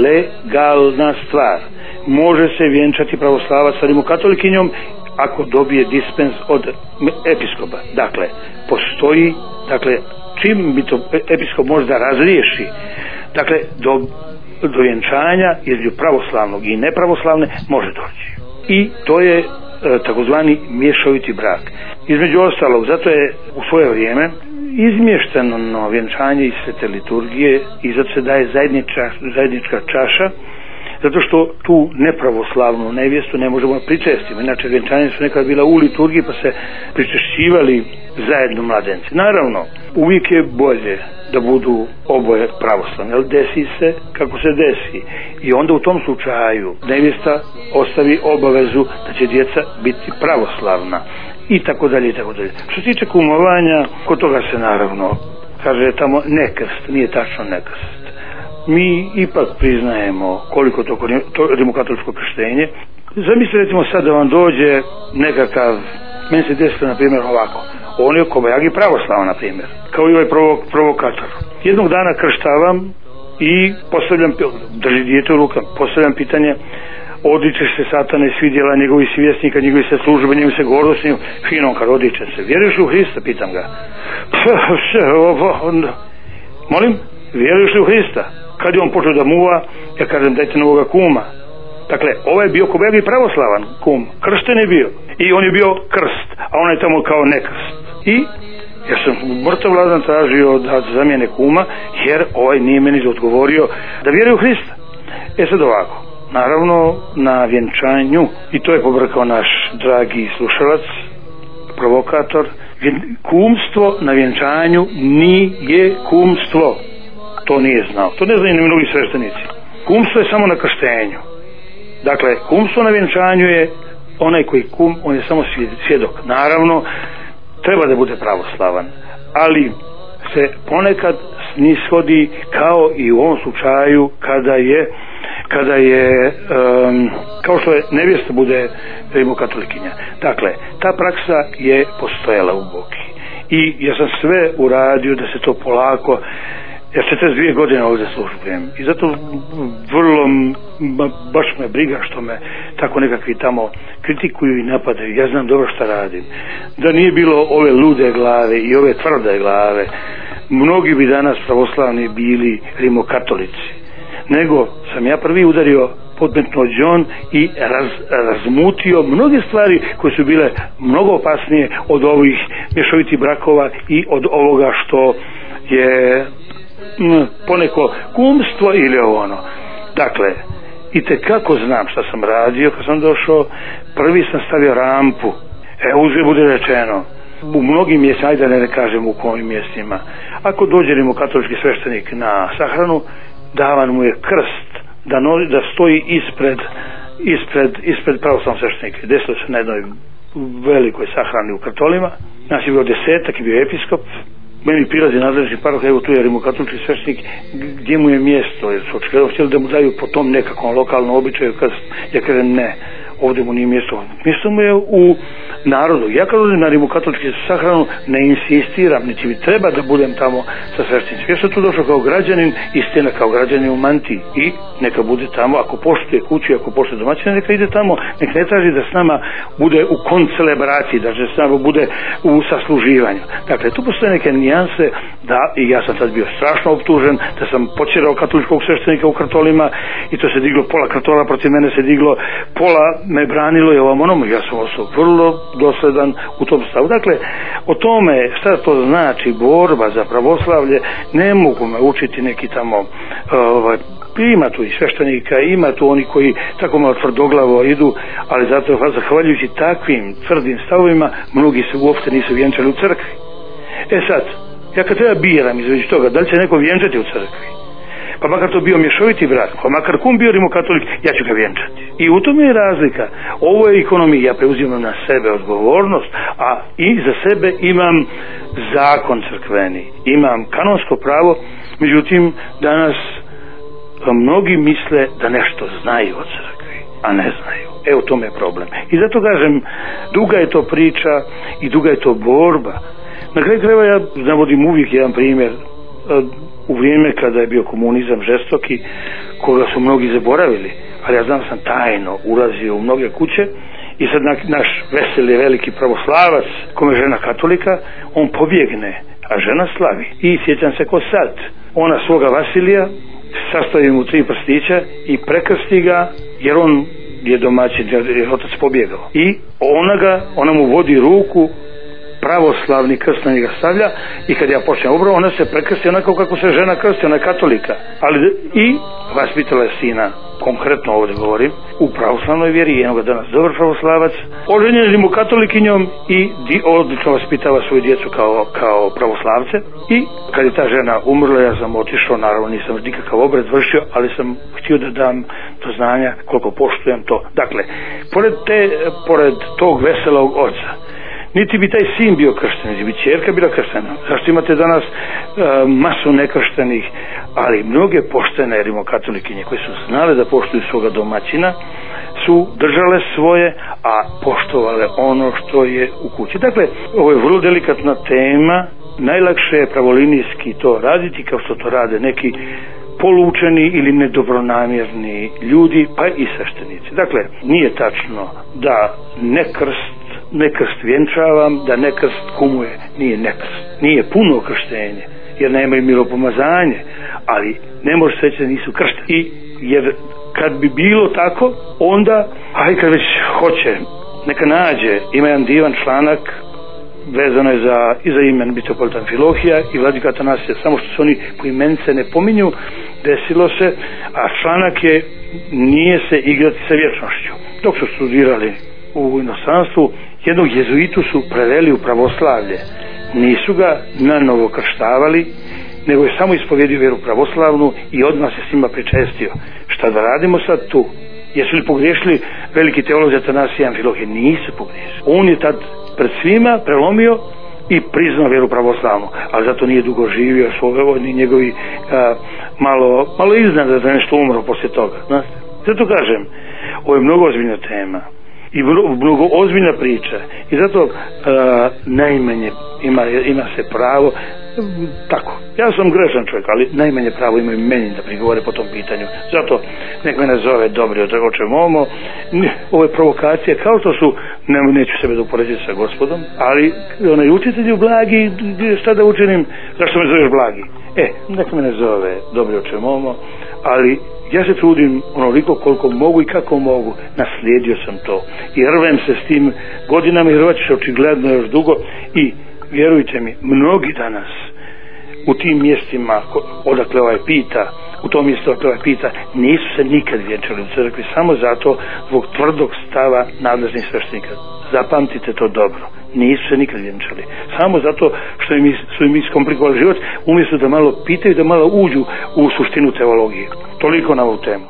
legalna stvar. Može se vjenčati pravoslavac sa rimokatolikinjom ako dobije dispens od episkopa. Dakle, postoji, dakle, čim bi to episkop može da razriješi, dakle, do, do vjenčanja između pravoslavnog i nepravoslavne može doći. I to je e, takozvani mješoviti brak. Između ostalog, zato je u svoje vrijeme izmješteno no vjenčanje iz svete liturgije i zato se daje zajednička, zajednička čaša, zato što tu nepravoslavnu nevjestu ne možemo pričestiti. Inače, vjenčanje su nekad bila u liturgiji pa se pričešćivali zajedno mladenci. Naravno, uvijek je bolje da budu oboje pravoslavne, ali desi se kako se desi. I onda u tom slučaju nevjesta ostavi obavezu da će djeca biti pravoslavna. I tako dalje, i tako dalje. Što se tiče kumovanja, kod toga se naravno kaže tamo nekrst, nije tačno nekrst. Mi ipak priznajemo koliko to, to rimokatoličko krštenje. Zamislite recimo sad da vam dođe nekakav, meni se desilo na primjer ovako, on je kobajagi pravoslava na primjer, kao i ovaj provo, provokator. Jednog dana krštavam i postavljam, drži dijete u rukama, postavljam pitanje, odričeš se satane svidjela njegovih svjesnika, njegovih se službe, njegovih se gordosti, finom kad odričem se. Vjeruješ u Hrista, pitam ga. Molim, vjeruješ li u Hrista? Kad je on počeo da muva, ja kažem dajte novoga kuma. Dakle, ovaj je bio kobajagi pravoslavan kum, kršten je bio. I on je bio krst, a on je tamo kao nekrst. I ja sam mrtav ladan tražio da zamijene kuma, jer ovaj nije meni odgovorio da vjeruje u Hrista. E sad ovako. Naravno, na vjenčanju, i to je pobrkao naš dragi slušalac, provokator, kumstvo na vjenčanju nije kumstvo. To nije znao. To ne znaju ni mnogi sveštenici. Kumstvo je samo na krštenju. Dakle, kumstvo na vjenčanju je onaj koji kum, on je samo svjedok. Naravno, treba da bude pravoslavan, ali se ponekad nishodi kao i u ovom slučaju kada je kada je um, kao što je nevjesta bude rimokatolikinja. Dakle, ta praksa je postojala u Boki i ja sam sve uradio da se to polako, ja četrdeset dvije godine ovdje službujem i zato vrlo baš me briga što me tako nekakvi tamo kritikuju i napadaju. Ja znam dobro šta radim. Da nije bilo ove lude glave i ove tvrde glave, mnogi bi danas pravoslavni bili rimokatolici. Nego sam ja prvi udario podmetno đon i raz, razmutio mnoge stvari koje su bile mnogo opasnije od ovih mješovitih brakova i od ovoga što je m, poneko kumstvo ili ono. Dakle, i tekako znam šta sam radio kad sam došao. Prvi sam stavio rampu, e uzgled bude rečeno, u mnogim mjestima, ajde da ne kažem u kojim mjestima, ako dođe rimokatolički sveštenik na sahranu, davan mu je krst da, no, da stoji ispred ispred, ispred pravoslavnog sveštenika. Desilo se na jednoj velikoj sahrani u Krtolima, nas je bilo desetak i bio episkop. Meni prilazi nadležni paroh, evo tu je rimokatolički sveštenik, gdje mu je mjesto, jer su očigledno htjeli da mu daju po tom nekakvom lokalnom običaju krst. Ja kažem ne, ovdje mu nije mjesto, mjesto mu je u narodu. Ja kad odem na rimokatolički sahranu ne insistiram, niti mi treba da budem tamo sa sveštenicima. Ja sam tu došao kao građanin, istina kao građanin u mantiji, i neka bude tamo, ako poštuje kuću, ako poštuje domaćine, neka ide tamo, neka ne traži da s nama bude u koncelebraciji, da s nama bude u sasluživanju. Dakle, tu postoje neke nijanse, da, i ja sam tad bio strašno optužen da sam počerao katoličkog sveštenika u Krtolima i to se diglo, pola Krtola protiv mene se diglo, pola me branilo i ovom onom, ja sam ostao vrlo dosledan u tom stavu. Dakle, o tome šta to znači borba za pravoslavlje ne mogu me učiti neki tamo ovaj, ima tu i sveštenika, ima tu oni koji tako malo tvrdoglavo idu, ali zato zahvaljujući takvim tvrdim stavovima mnogi se uopšte nisu vjenčali u crkvi. E sad, ja kad treba biram između toga da li će neko vjenčati u crkvi, pa makar to bio mješoviti brak, pa makar kum bio rimokatolik, ja ću ga vjenčati. I u tome je razlika. Ovo je ekonomija, ja preuzimam na sebe odgovornost, a i za sebe imam zakon crkveni, imam kanonsko pravo. Međutim, danas mnogi misle da nešto znaju o crkvi, a ne znaju. Evo, u tome je problem. I zato kažem, duga je to priča i duga je to borba. Na kraju krajeva ja navodim uvijek jedan primjer. U vrijeme kada je bio komunizam žestoki, koga su mnogi zaboravili, ali ja znam sam tajno ulazio u mnoge kuće i sad naš veseli veliki pravoslavac, kome je žena katolika, on pobjegne, a žena slavi. I sjećam se ko sad, ona svoga Vasilija sastavi mu tri prstića i prekrsti ga, jer on je domaćin, jer je otac pobjegao. I ona ga, ona mu vodi ruku, pravoslavni krst na njega stavlja, i kad ja počnem obrao, ona se prekrsti onako kako se žena krsti, ona je katolika, ali i vaspitala je sina, konkretno ovdje govorim, u pravoslavnoj vjeri, jednog ga danas dobar pravoslavac, oženjen rimokatolikinjom i di, odlično vaspitava svoju djecu kao, kao pravoslavce. I kad je ta žena umrla, ja sam otišao, naravno nisam nikakav obred vršio, ali sam htio da dam do znanja koliko poštujem to. Dakle, pored, te, pored tog veselog oca, niti bi taj sin bio kršten, niti bi ćerka bila krštena. Zašto imate danas uh, masu nekrštenih, ali mnoge poštene rimokatolikinje koje su znale da poštuju svoga domaćina su držale svoje, a poštovale ono što je u kući. Dakle, ovo je vrlo delikatna tema, najlakše je pravolinijski to raditi kao što to rade neki polučeni ili nedobronamjerni ljudi, pa i sveštenici. Dakle, nije tačno da ne krst nekrst vjenčavam, da nekrst kumuje, nije nekrst, nije puno krštenje, jer nemaju miropomazanje, ali ne može se reći da nisu kršteni. I jer kad bi bilo tako, onda, aj kad već hoće, neka nađe, ima jedan divan članak, vezano je za, i za imen mitropolita Amfilohija i vladika Atanasija, samo što se oni poimence ne pominju, desilo se, a članak je nije se igrati sa vječnošću. Dok su studirali u inostranstvu, jednog jezuitu su preveli u pravoslavlje, nisu ga na novo krštavali, nego je samo ispovjedio vjeru pravoslavnu i odmah se s njima pričestio. Šta da radimo sad tu? Jesu li pogriješili veliki teolozi Atanasija i Amfilohije? Nisu pogriješili. On je tad pred svima prelomio i priznao vjeru pravoslavnu, ali zato nije dugo živio, svoje ni njegovi a, malo, malo iznad da nešto umro poslije toga. Znate? Zato kažem, ovo je mnogo ozbiljna tema i mnogo ozbiljna priča i zato a, najmanje ima, ima se pravo tako, ja sam grešan čovjek, ali najmanje pravo imaju meni da prigovore po tom pitanju. Zato nek me ne zove dobri oče momo, ovo je provokacija, kao što su, ne, neću sebe da upoređiti sa gospodom, ali onaj učitelju blagi, šta da učinim, zašto me zoveš blagi? E, nek me ne zove dobri oče momo, ali ja se trudim onoliko koliko mogu i kako mogu, naslijedio sam to i rvem se s tim godinama i rvat ću se očigledno još dugo i vjerujte mi, mnogi danas u tim mjestima odakle ovaj pita, u tom mjestu odakle ovaj pita, nisu se nikad vjenčali u crkvi, samo zato zbog tvrdog stava nadležnih sveštenika. Zapamtite to dobro. Nisu se nikad vjenčali. Samo zato što im su im iskomplikovali život, umjesto da malo pitaju, da malo uđu u suštinu teologije. Toliko na ovu temu.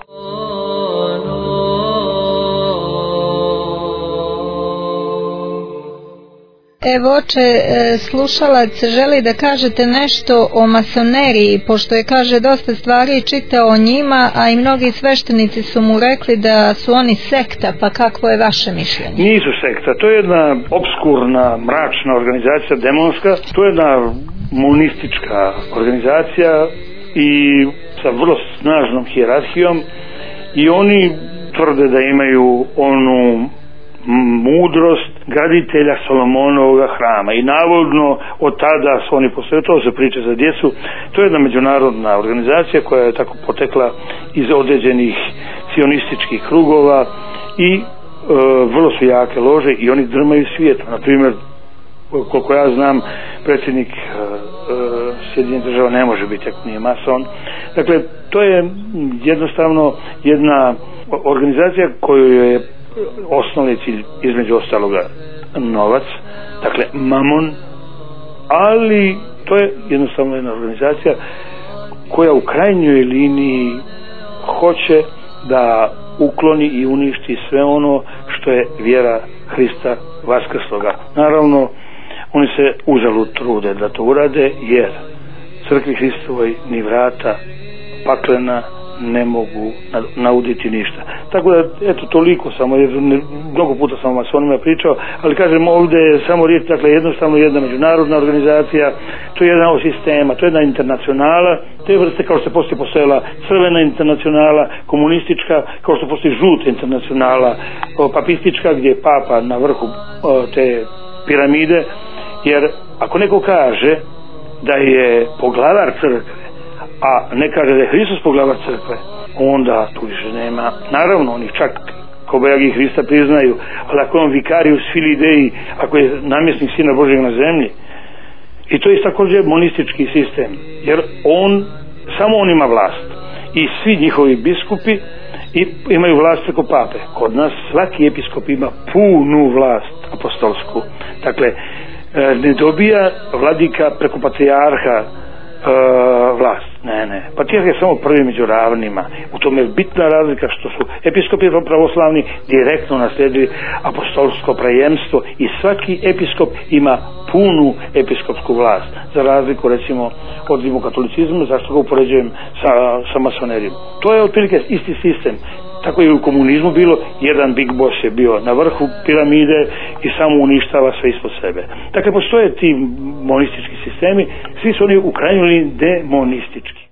Evo, oče, slušalac želi da kažete nešto o masoneriji, pošto je, kaže, dosta stvari čitao o njima, a i mnogi sveštenici su mu rekli da su oni sekta, pa kakvo je vaše mišljenje? Nisu sekta, to je jedna obskurna, mračna organizacija, demonska, to je jedna monistička organizacija i sa vrlo snažnom hijerarhijom, i oni tvrde da imaju onu mudrost graditelja Solomonovog hrama i navodno od tada su oni postoje, to se priča za djecu. To je jedna međunarodna organizacija koja je tako potekla iz određenih sionističkih krugova i e, vrlo su jake lože i oni drmaju svijetom. Na primjer, koliko ja znam, predsjednik e, e, Sjedinjenih država ne može biti ako nije mason. Dakle, to je jednostavno jedna organizacija koju je osnovni cilj između ostaloga novac, dakle mamon, ali to je jednostavno jedna organizacija koja u krajnjoj liniji hoće da ukloni i uništi sve ono što je vjera Hrista vaskrsloga. Naravno, oni se uzalud trude da to urade, jer crkvi Hristovoj ni vrata paklena ne mogu nauditi ništa. Tako da, eto, toliko samo, jer mnogo puta sam o masonima pričao, ali kažem, ovdje je samo riječ, dakle, jednostavno jedna međunarodna organizacija, to je jedna od sistema, to je jedna internacionala, te vrste kao što se poslije postojala crvena internacionala, komunistička, kao što postoji žuta internacionala, papistička, gdje je papa na vrhu te piramide, jer ako neko kaže da je poglavar crkve, a ne kaže da je Hristos poglavar crkve, onda tu više nema. Naravno, oni čak kobajagi Hrista priznaju, ali ako je on vikarius filii Dei, ako je namjesnik Sina Božjeg na zemlji, i to je također monistički sistem, jer on, samo on ima vlast i svi njihovi biskupi i imaju vlast preko pape. Kod nas svaki episkop ima punu vlast apostolsku. Dakle, ne dobija vladika preko patrijarha Uh, vlast. Ne, ne. Patrijarh je samo prvi među ravnima. U tome je bitna razlika što su episkopi pravoslavni direktno naslijedili apostolsko prejemstvo i svaki episkop ima punu episkopsku vlast. Za razliku, recimo, od rimokatolicizma, zašto ga upoređujem sa, sa masonerijom. To je otprilike isti sistem. Tako je u komunizmu bilo, jedan big boss je bio na vrhu piramide i samo uništava sve ispod sebe. Dakle, postoje ti monistički sistemi, svi su oni u krajnjoj liniji demonistički.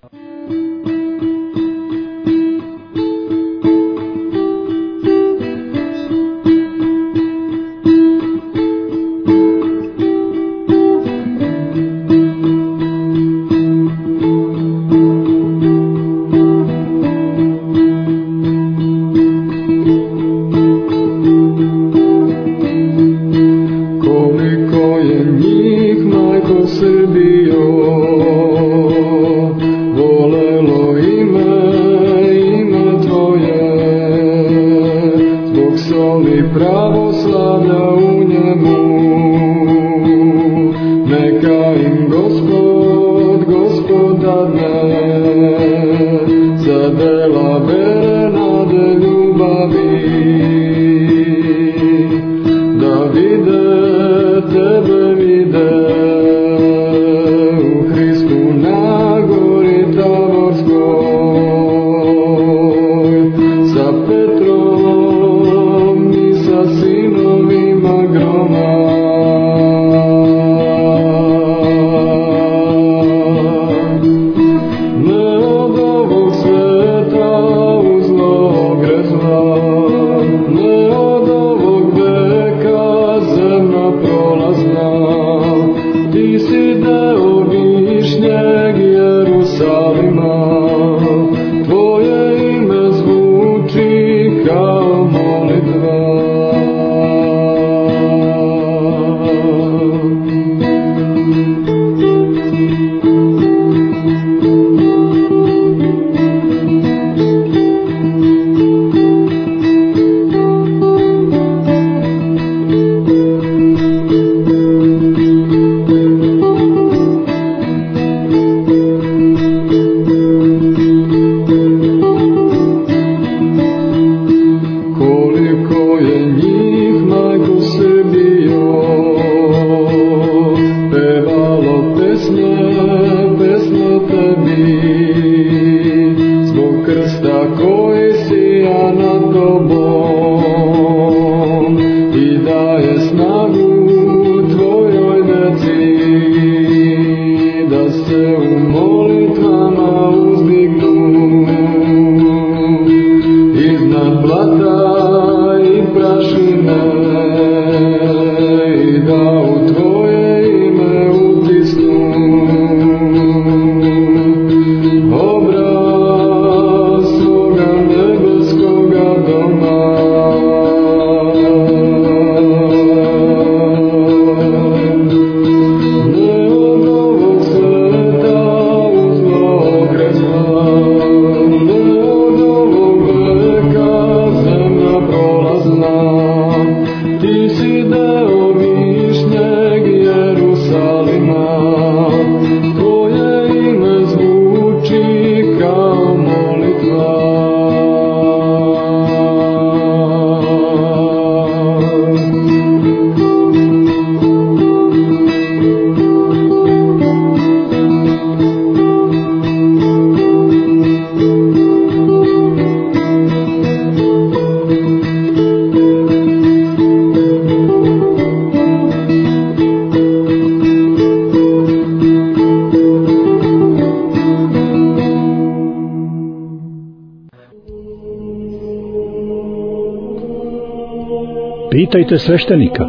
Pitajte sveštenika.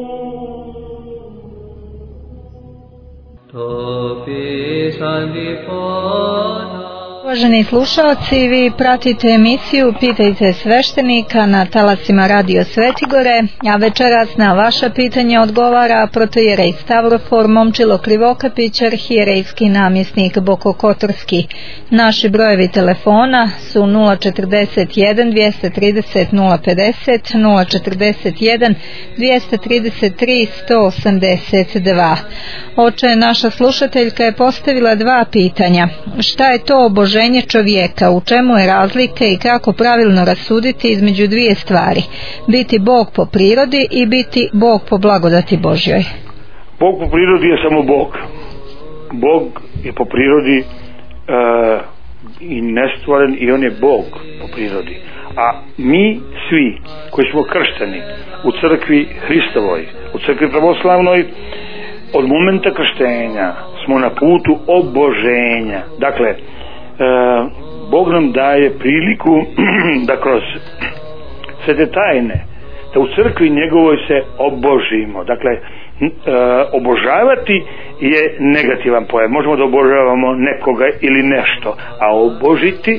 Uvaženi slušalci, vi pratite emisiju Pitajte sveštenika na talasima Radio Svetigore, a večeras na vaša pitanja odgovara protojerej Stavrofor Momčilo Krivokapić, arhijerejski namjesnik Bokokotorski. Naši brojevi telefona su nula četrdeset jedan dvjesto trideset nula pedeset, nula četrdeset jedan dvjesto trideset tri sto osamdeset dva. Oče, naša slušateljka je postavila dva pitanja. Šta je to oboženje čovjeka, u čemu je razlika i kako pravilno rasuditi između dvije stvari? Biti Bog po prirodi i biti Bog po blagodati Božjoj. Bog po prirodi je samo Bog. Bog je po prirodi uh, i nestvaren i on je Bog po prirodi. A mi svi koji smo kršteni u crkvi Hristovoj, u crkvi pravoslavnoj, od momenta krštenja smo na putu oboženja. Dakle, e, Bog nam daje priliku da kroz sve te tajne, da u crkvi njegovoj se obožimo. Dakle, e, obožavati je negativan pojam. Možemo da obožavamo nekoga ili nešto, a obožiti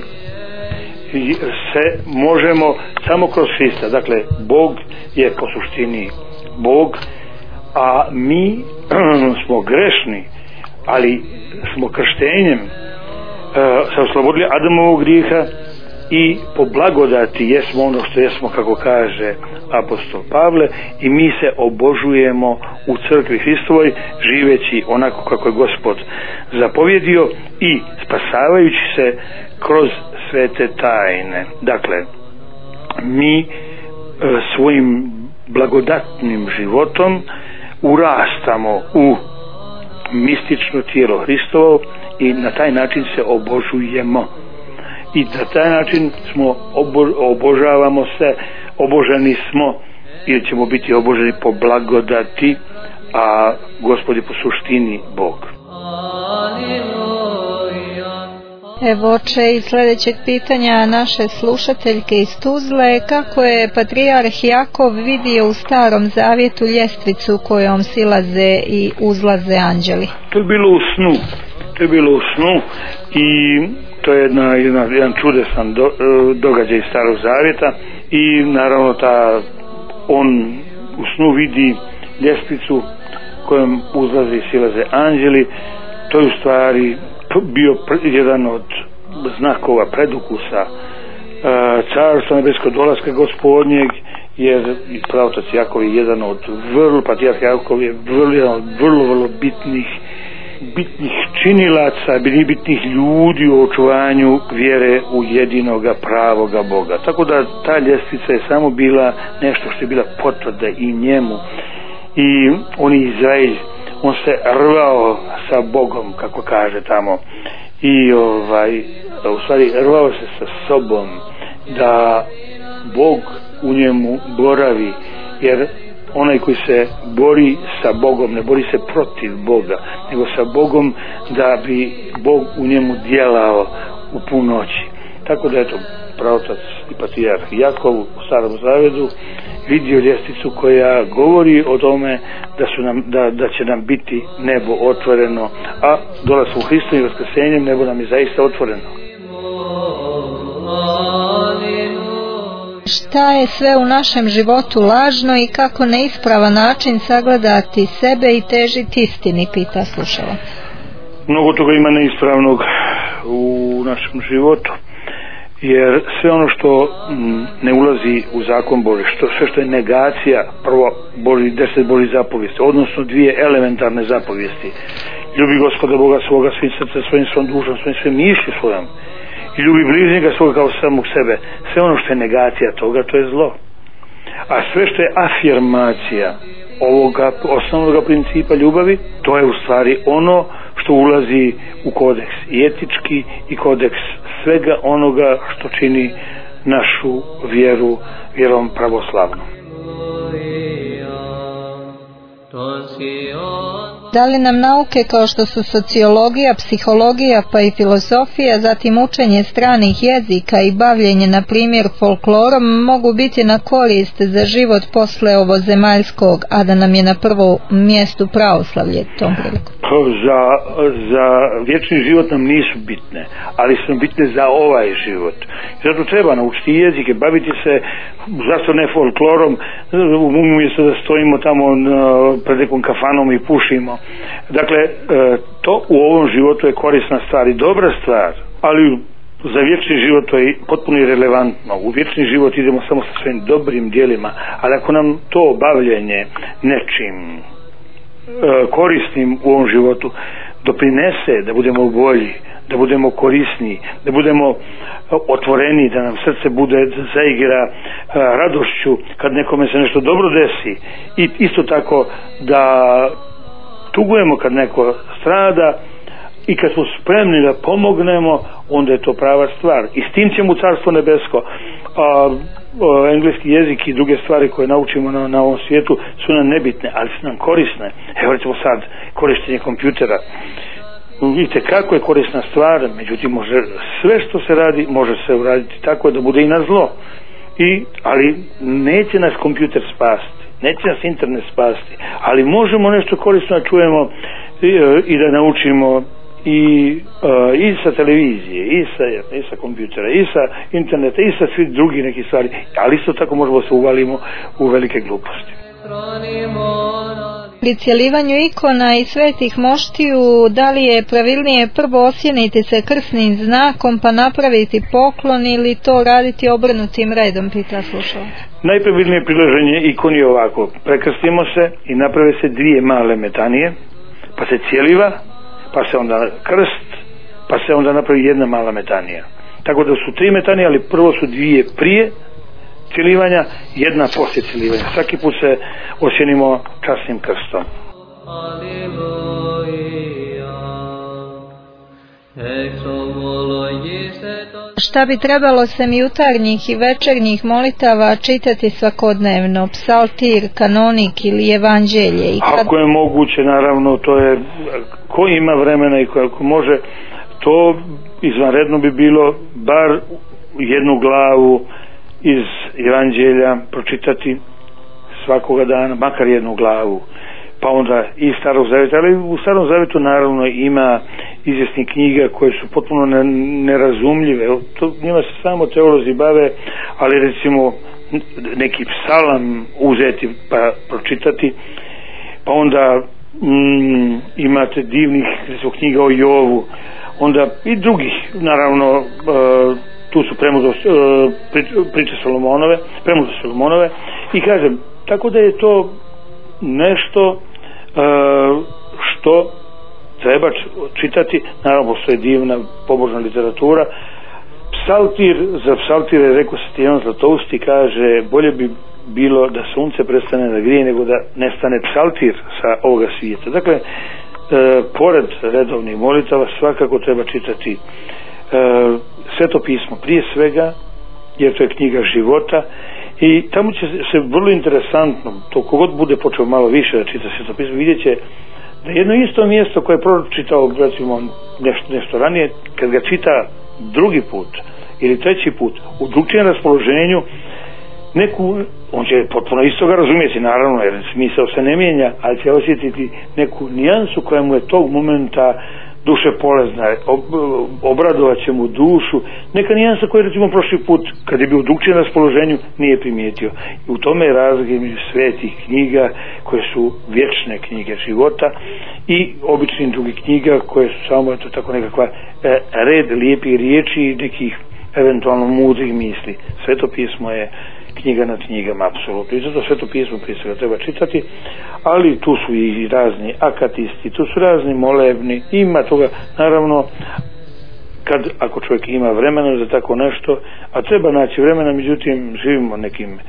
se možemo samo kroz Hrista. Dakle, Bog je po suštini Bog, a mi smo grešni, ali smo krštenjem uh, se oslobodili Adamovog grijeha i po blagodati jesmo ono što jesmo, kako kaže apostol Pavle, i mi se obožujemo u crkvi Hristovoj, živeći onako kako je Gospod zapovjedio i spasavajući se kroz sve te tajne. Dakle, mi uh, svojim blagodatnim životom urastamo u mistično tijelo Hristovo i na taj način se obožujemo. I na taj način smo obo, obožavamo se, oboženi smo ili ćemo biti oboženi po blagodati, a Gospod je po suštini Bog. Evo, oče, iz sljedećeg pitanja naše slušateljke iz Tuzle, kako je patrijarh Jakov vidio u Starom Zavjetu ljestvicu kojom silaze i uzlaze anđeli? To je bilo u snu. To je bilo u snu i to je jedna, jedna, jedan čudesan do, događaj iz Starog Zavjeta i naravno ta, on u snu vidi ljestvicu kojom uzlaze i silaze anđeli. To je u stvari bio jedan od znakova predukusa e, carstva nebeskog, dolaska Gospodnjeg, jer pravotac Jakov je jedan od vrlo, patrijarh Jakov je vrlo, jedan od vrlo, vrlo bitnih bitnih činilaca, bitnih ljudi u očuvanju vjere u jedinoga pravoga Boga. Tako da ta ljestvica je samo bila nešto što je bila potvrda i njemu. I on je Izrael, on se rvao sa Bogom, kako kaže tamo, i ovaj, u stvari rvao se sa sobom da Bog u njemu boravi, jer onaj koji se bori sa Bogom ne bori se protiv Boga, nego sa Bogom da bi Bog u njemu djelao u punoći. Tako da eto, pravotac i patrijarh Jakov u Starom Zavetu vidio ljestvicu koja govori o tome da, su nam, da, da će nam biti nebo otvoreno, a dolaskom Hristovim i vaskrsenjem nebo nam je zaista otvoreno. Šta je sve u našem životu lažno i kako na ispravan način sagledati sebe i težiti istini, pita slušalac. Mnogo toga ima neispravnog u našem životu, jer sve ono što m, ne ulazi u zakon Božji, što, sve što je negacija prvo Božji, deset Božjih zapovijesti, odnosno dvije elementarne zapovijesti: ljubi Gospoda Boga svoga svim srcem, svojim svom dušom, svojim svojim mišlju svojom, i ljubi bližnjega svoga kao samog sebe. Sve ono što je negacija toga, to je zlo. A sve što je afirmacija ovoga osnovnog principa ljubavi, to je u stvari ono što ulazi u kodeks i etički i kodeks svega onoga što čini našu vjeru vjerom pravoslavnom. Da li nam nauke kao što su sociologija, psihologija pa i filozofija, zatim učenje stranih jezika i bavljenje na primjer folklorom mogu biti na korist za život posle ovozemaljskog, a da nam je na prvom mjestu pravoslavlje tom priliku? Za, za vječni život nam nisu bitne, ali su nam bitne za ovaj život. Zato treba naučiti jezike, baviti se, zašto ne folklorom, umjesto da stojimo tamo pred nekom kafanom i pušimo. Dakle, to u ovom životu je korisna stvar i dobra stvar, ali za vječni život to je potpuno irelevantno. U vječni život idemo samo sa svojim dobrim djelima, ali ako nam to bavljenje nečim korisnim u ovom životu doprinese da budemo bolji, da budemo korisniji, da budemo otvoreni, da nam srce bude zaigra radošću kad nekome se nešto dobro desi, i isto tako da tugujemo kad neko strada i kad smo spremni da pomognemo, onda je to prava stvar i s tim ćemo u Carstvo nebesko. A, a, engleski jezik i druge stvari koje naučimo na, na ovom svijetu su nam nebitne, ali su nam korisne. Evo recimo sad korištenje kompjutera, vidite kako je korisna stvar, međutim može, sve što se radi može se uraditi tako da bude i na zlo. I, ali neće nas kompjuter spasti, neće nas internet spasti, ali možemo nešto korisno da čujemo i, i da naučimo i, uh, i sa televizije, i sa, i sa kompjutera, i sa interneta, i sa svih drugih nekih stvari, ali isto tako možemo se uvalimo u velike gluposti. Pri cjelivanju ikona i svetih moštiju, da li je pravilnije prvo osjeniti se krsnim znakom pa napraviti poklon ili to raditi obrnutim redom, pita slušalac? Najpravilnije prilaženje ikoni je ovako: prekrstimo se i naprave se dvije male metanije, pa se cjeliva, pa se onda krst, pa se onda napravi jedna mala metanija. Tako da su tri metanije, ali prvo su dvije prije cjelivanja, jedna poslije cjelivanja. Svaki put se osjenimo časnim krstom. Šta bi trebalo sem jutarnjih i večernjih molitava čitati svakodnevno? Psaltir, kanonik ili evanđelje? I kad... Ako je moguće, naravno, to je, ko ima vremena i ko može, to izvanredno bi bilo bar jednu glavu iz evanđelja pročitati svakoga dana, makar jednu glavu, pa onda i Starog zavjeta, ali u Starom zavjetu naravno ima izvjesnih knjiga koje su potpuno nerazumljive, to njima se samo teolozi bave, ali recimo neki psalam uzeti pa pročitati, pa onda mm, imate divnih recimo knjiga o Jovu, onda i drugih naravno, uh, tu su premuzo, uh, priče Solomonove, premuzo Solomonove, i kažem, tako da je to nešto uh, što treba čitati. Naravno postoje divna pobožna literatura. Psaltir, za psaltire rekao Stijan Zlatousti, kaže bolje bi bilo da sunce prestane da grije nego da nestane psaltir sa ovoga svijeta. Dakle, e, pored redovnih molitava svakako treba čitati e, Sveto pismo prije svega, jer to je knjiga života, i tamo će se vrlo interesantno, to kogod bude počeo malo više da čita Sveto pismo, vidjet će da jedno isto mjesto koje je pročitao recimo nešto, nešto ranije, kad ga čita drugi put ili treći put u drugčijem raspoloženju, neku, on će potpuno isto ga razumjeti naravno, jer smisao se ne mijenja, ali će osjetiti neku nijansu koja mu je tog momenta duše polezna, ob, obradovat će mu dušu, neka nijansa koja recimo prošli put kad je bio u drugčijem raspoloženju nije primijetio. I u tome je razlika između svetih knjiga koje su vječne knjige života i običnih drugih knjiga koje su samo eto tako nekakva e, red lijepih riječi i nekih eventualno mudrih misli. Sveto pismo je knjiga nad knjigama, apsolutno. I zato Sveto pismo prije svega treba čitati, ali tu su i razni akatisti, tu su razni molebni, ima toga, naravno, kad, ako čovjek ima vremena za tako nešto, a treba naći vremena, međutim, živimo nekim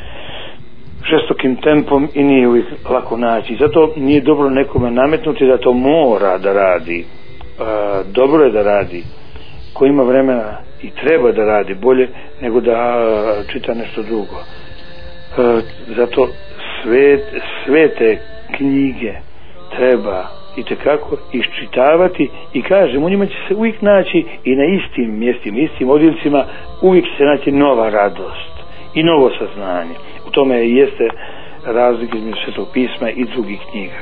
žestokim tempom i nije uvijek lako naći. Zato nije dobro nekome nametnuti da to mora da radi. E, dobro je da radi ko ima vremena i treba da radi bolje nego da čita nešto drugo. E, zato svet, svete knjige treba i tekako iščitavati i kažem, u njima će se uvijek naći i na istim mjestima, istim odjeljcima uvijek će se naći nova radost i novo saznanje. U tome i jeste razlika između Svetog pisma i drugih knjiga.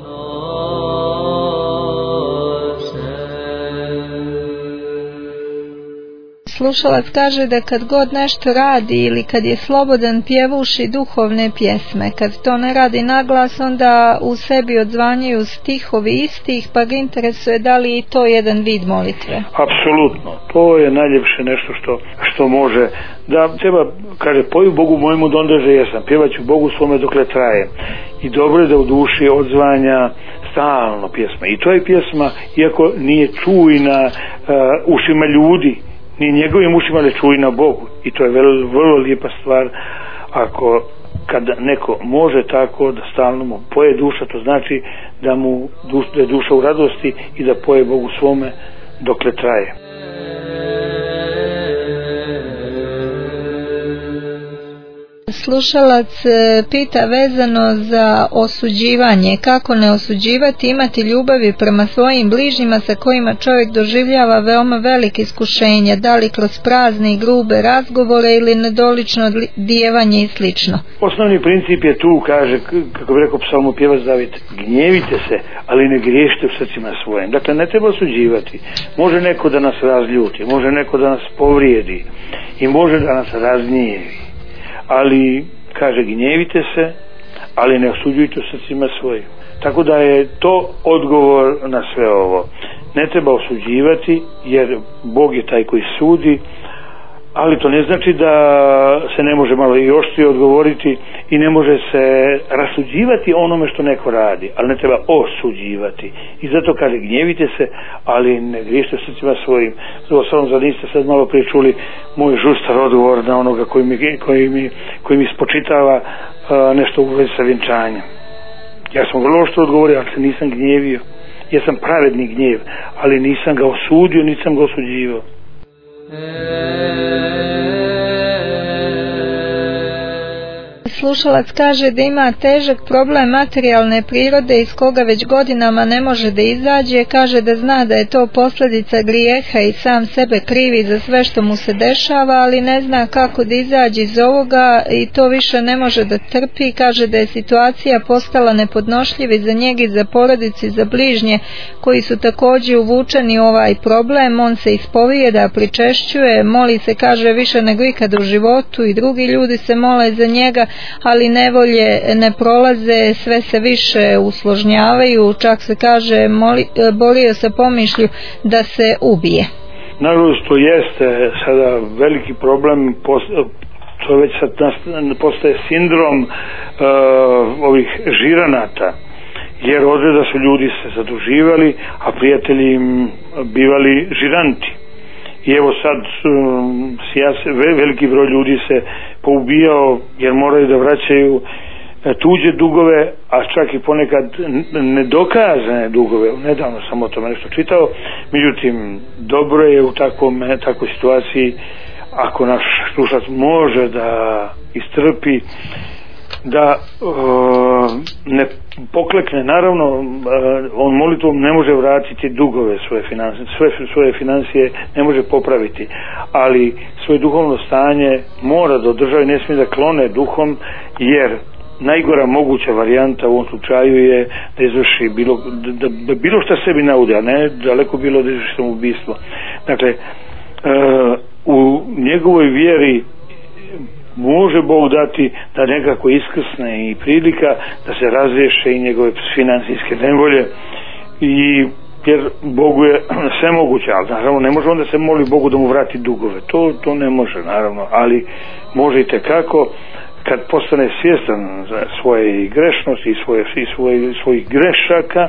Slušalac kaže da kad god nešto radi ili kad je slobodan pjevuši duhovne pjesme. Kad to ne radi naglas, onda u sebi odzvanjaju stihovi istih, pa ga interesuje da li i to jedan vid molitve. Apsolutno, to je najljepše nešto što, što može. Da treba, kaže, poju Bogu mojemu dondeže jesam, pjevaću Bogu svome dokle traje. I dobro je da u duši odzvanja stalno pjesma. I to je pjesma, iako nije čujna uh, ušima ljudi, ni njegovim ušima, ali čuj na Bogu. I to je vrlo, vrlo lijepa stvar ako kada neko može tako da stalno mu poje duša, to znači da mu duš, da je duša u radosti i da poje Bogu svome dokle traje. Slušalac pita vezano za osuđivanje, kako ne osuđivati, imati ljubavi prema svojim bližnjima sa kojima čovjek doživljava veoma velike iskušenja, da li kroz prazne i grube razgovore ili nedolično odjevanje i slično. Osnovni princip je tu, kaže, kako bi rekao psalmopjevac David, gnjevite se, ali ne griješite u srcima svojim. Dakle, ne treba osuđivati. Može neko da nas razljuti, može neko da nas povrijedi i može da nas razgnijevi. Ali, kaže, gnjevite se, ali ne osuđujte u srcima svojim. Tako da je to odgovor na sve ovo. Ne treba osuđivati, jer Bog je taj koji sudi, ali to ne znači da se ne može malo i oštrije odgovoriti i ne može se rasuđivati onome što neko radi, ali ne treba osuđivati. I zato kaže, gnjevite se, ali ne griješite u srcima svojim. Zato za niste sad malo prije čuli moj žustar odgovor na onoga koji mi, koji mi, koji mi spočitava uh, nešto u vezi sa vjenčanjem. Ja sam vrlo što odgovorio, ali se nisam gnjevio. Ja sam pravedni gnjev, ali nisam ga osudio, nisam ga osuđivao. Slušalac kaže da ima težak problem materijalne prirode iz koga već godinama ne može da izađe. Kaže da zna da je to posljedica grijeha i sam sebe krivi za sve što mu se dešava, ali ne zna kako da izađe iz ovoga i to više ne može da trpi. Kaže da je situacija postala nepodnošljiva za njega i za porodicu i za bližnje koji su također uvučeni u ovaj problem. On se ispovijeda, pričešćuje, moli se, kaže, više nego ikad u životu i drugi ljudi se mole za njega, ali nevolje ne prolaze, sve se više usložnjavaju, čak se kaže moli, borio se pomišlju da se ubije. Nažalost, to jeste sada veliki problem, to već sad postaje sindrom uh, ovih žiranata, jer odreda su ljudi se zaduživali, a prijatelji im bivali žiranti. I evo sad um, veliki broj ljudi se poubijao jer moraju da vraćaju tuđe dugove, a čak i ponekad nedokazane dugove. Nedavno sam o tome nešto čitao. Međutim, dobro je u takvom, takvoj situaciji, ako naš slušac može da istrpi, da uh, ne poklekne. Naravno, uh, on molitvom ne može vratiti dugove svoje financije, sve svoje financije ne može popraviti, ali svoje duhovno stanje mora da održava i ne smije da klone duhom, jer najgora moguća varijanta u ovom slučaju je da izvrši bilo, da, da bilo šta sebi naude, a ne daleko bilo da izvrši samoubistvo. Dakle, uh, u njegovoj vjeri može Bog dati da nekako iskrsne i prilika da se razriješe i njegove financijske nevolje, i jer Bogu je sve moguće, ali naravno ne može onda se moli Bogu da mu vrati dugove, to, to ne može naravno, ali može i tekako kad postane svjestan za svoje grešnosti i svoje, i svoje, svojih grešaka,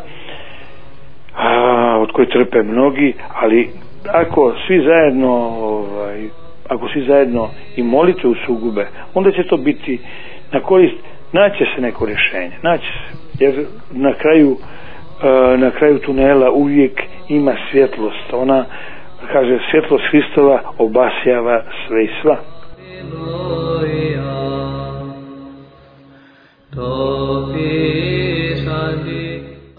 a, od koje trpe mnogi, ali ako svi zajedno ovaj, ako svi zajedno i molite u sugube, onda će to biti na korist, naće se neko rješenje, naće se, jer na kraju na kraju tunela uvijek ima svjetlost, ona kaže svjetlost Hristova obasjava sve i sva.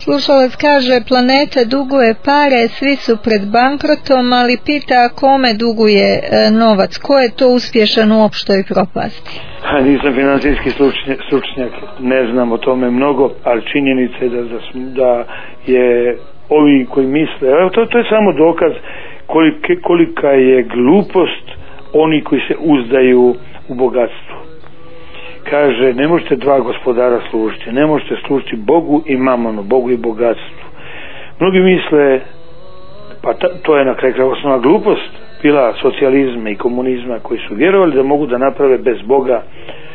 Slušalac kaže, planeta duguje pare, svi su pred bankrotom, ali pita kome duguje e, novac, ko je to uspješan u opštoj propasti? Ha, nisam financijski stručnjak, ne znam o tome mnogo, ali činjenica je da, da, da je ovi koji misle, evo to, to je samo dokaz kolike, kolika je glupost oni koji se uzdaju u bogatstvu. Kaže, ne možete dva gospodara služiti, ne možete služiti Bogu i mamonu, Bogu i bogatstvu. Mnogi misle, pa ta, to je na kraju krajeva osnovna glupost bila socijalizma i komunizma, koji su vjerovali da mogu da naprave bez Boga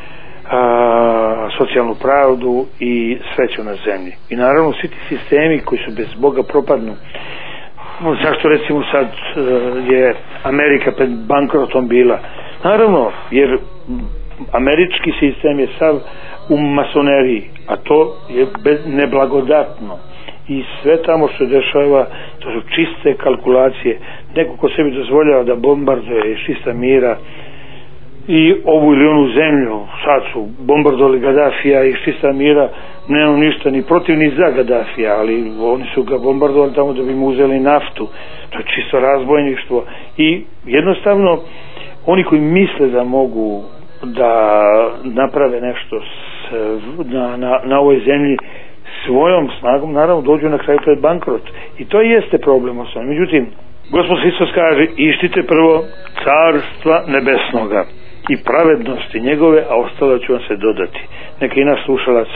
a, socijalnu pravdu i sreću na zemlji. I naravno svi ti sistemi koji su bez Boga propadnu. Zašto recimo sad je Amerika pred bankrotom bila? Naravno, jer američki sistem je sav u masoneriji, a to je bez, neblagodatno. I sve tamo što se dešava, to su čiste kalkulacije. Neko ko sebi dozvoljava da bombarduje iz čista mira i ovu ili onu zemlju, sad su bombardovali Gadafija iz čista mira, nemam ništa ni protiv ni za Gadafija, ali oni su ga bombardovali tamo da bi mu uzeli naftu. To je čisto razbojništvo. I jednostavno oni koji misle da mogu da naprave nešto s, na, na, na ovoj zemlji svojom snagom, naravno dođu na kraju pred bankrot. I to jeste problem osnovno. Međutim, Gospod Hristos kaže, ištite prvo carstva nebesnoga i pravednosti njegove, a ostalo ću vam se dodati. Neka i naš slušalac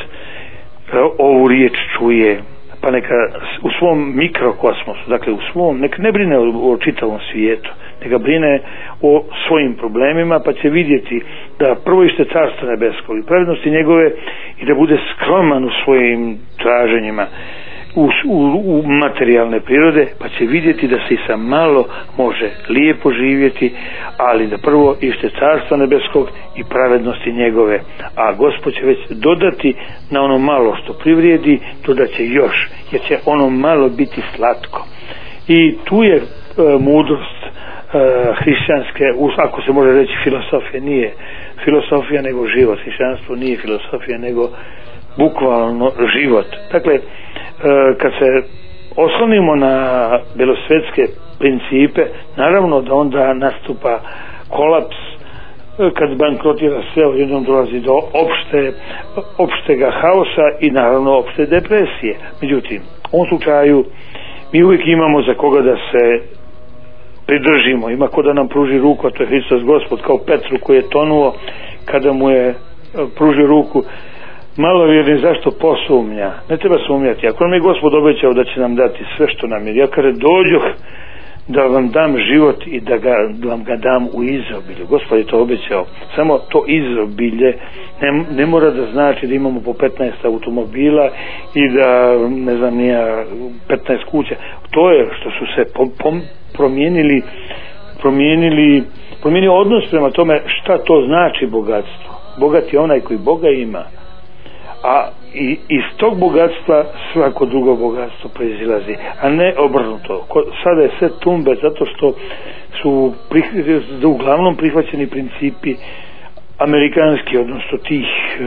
ovu riječ čuje, pa neka u svom mikrokosmosu, dakle u svom, neka ne brine o, o čitavom svijetu, neka brine o svojim problemima, pa će vidjeti da prvo ište carstvo nebesko i pravednosti njegove i da bude skroman u svojim traženjima u, u, u materijalne prirode, pa će vidjeti da se i sa malo može lijepo živjeti, ali da prvo ište carstva nebeskog i pravednosti njegove, a Gospod će već dodati na ono malo što privrijedi, dodat će još, jer će ono malo biti slatko. I tu je e, mudrost e, hrišćanske, ako se može reći filosofija, nije filosofija nego život. Hrišćanstvo nije filosofija nego bukvalno život. Dakle, e, kad se oslonimo na belosvetske principe, naravno da onda nastupa kolaps, kad bankrotira sve, odjednom dolazi do opšte, opštega haosa i naravno opšte depresije. Međutim, u ovom slučaju mi uvijek imamo za koga da se pridržimo, ima ko da nam pruži ruku, a to je Hristos Gospod, kao Petru koji je tonuo, kada mu je pružio ruku. Malovjerni zašto posumnja? Ne treba sumnjati. Ako nam je Gospod obećao da će nam dati sve što nam je, ja kada dođoh da vam dam život i da, ga, da vam ga dam u izobilju. Gospod je to obećao. Samo to izobilje ne, ne mora da znači da imamo po petnaest automobila i da, ne znam, nije petnaest kuća. To je što su se pom, pom, promijenili promijenili promijenio odnos prema tome šta to znači bogatstvo. Bogat je onaj koji Boga ima, a i, iz tog bogatstva svako drugo bogatstvo proizilazi, a ne obrnuto. Sada je sve tumbe zato što su prih, uglavnom prihvaćeni principi amerikanski, odnosno tih e,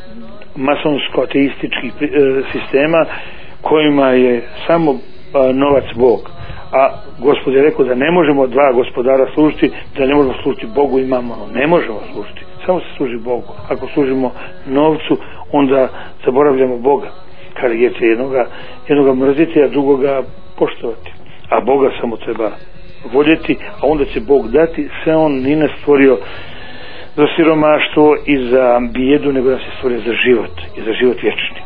masonsko-ateističkih e, sistema kojima je samo e, novac Bog. A Gospod je rekao da ne možemo dva gospodara služiti, da ne možemo služiti Bogu i mamonu. Ne možemo služiti, samo se služi Bogu. Ako služimo novcu, onda zaboravljamo Boga. Kad je jednoga, jednoga mrziti, a drugoga poštovati. A Boga samo treba voljeti, a onda će Bog dati. Sve on nije nas stvorio za siromaštvo i za bijedu, nego nas je stvorio za život i za život vječni.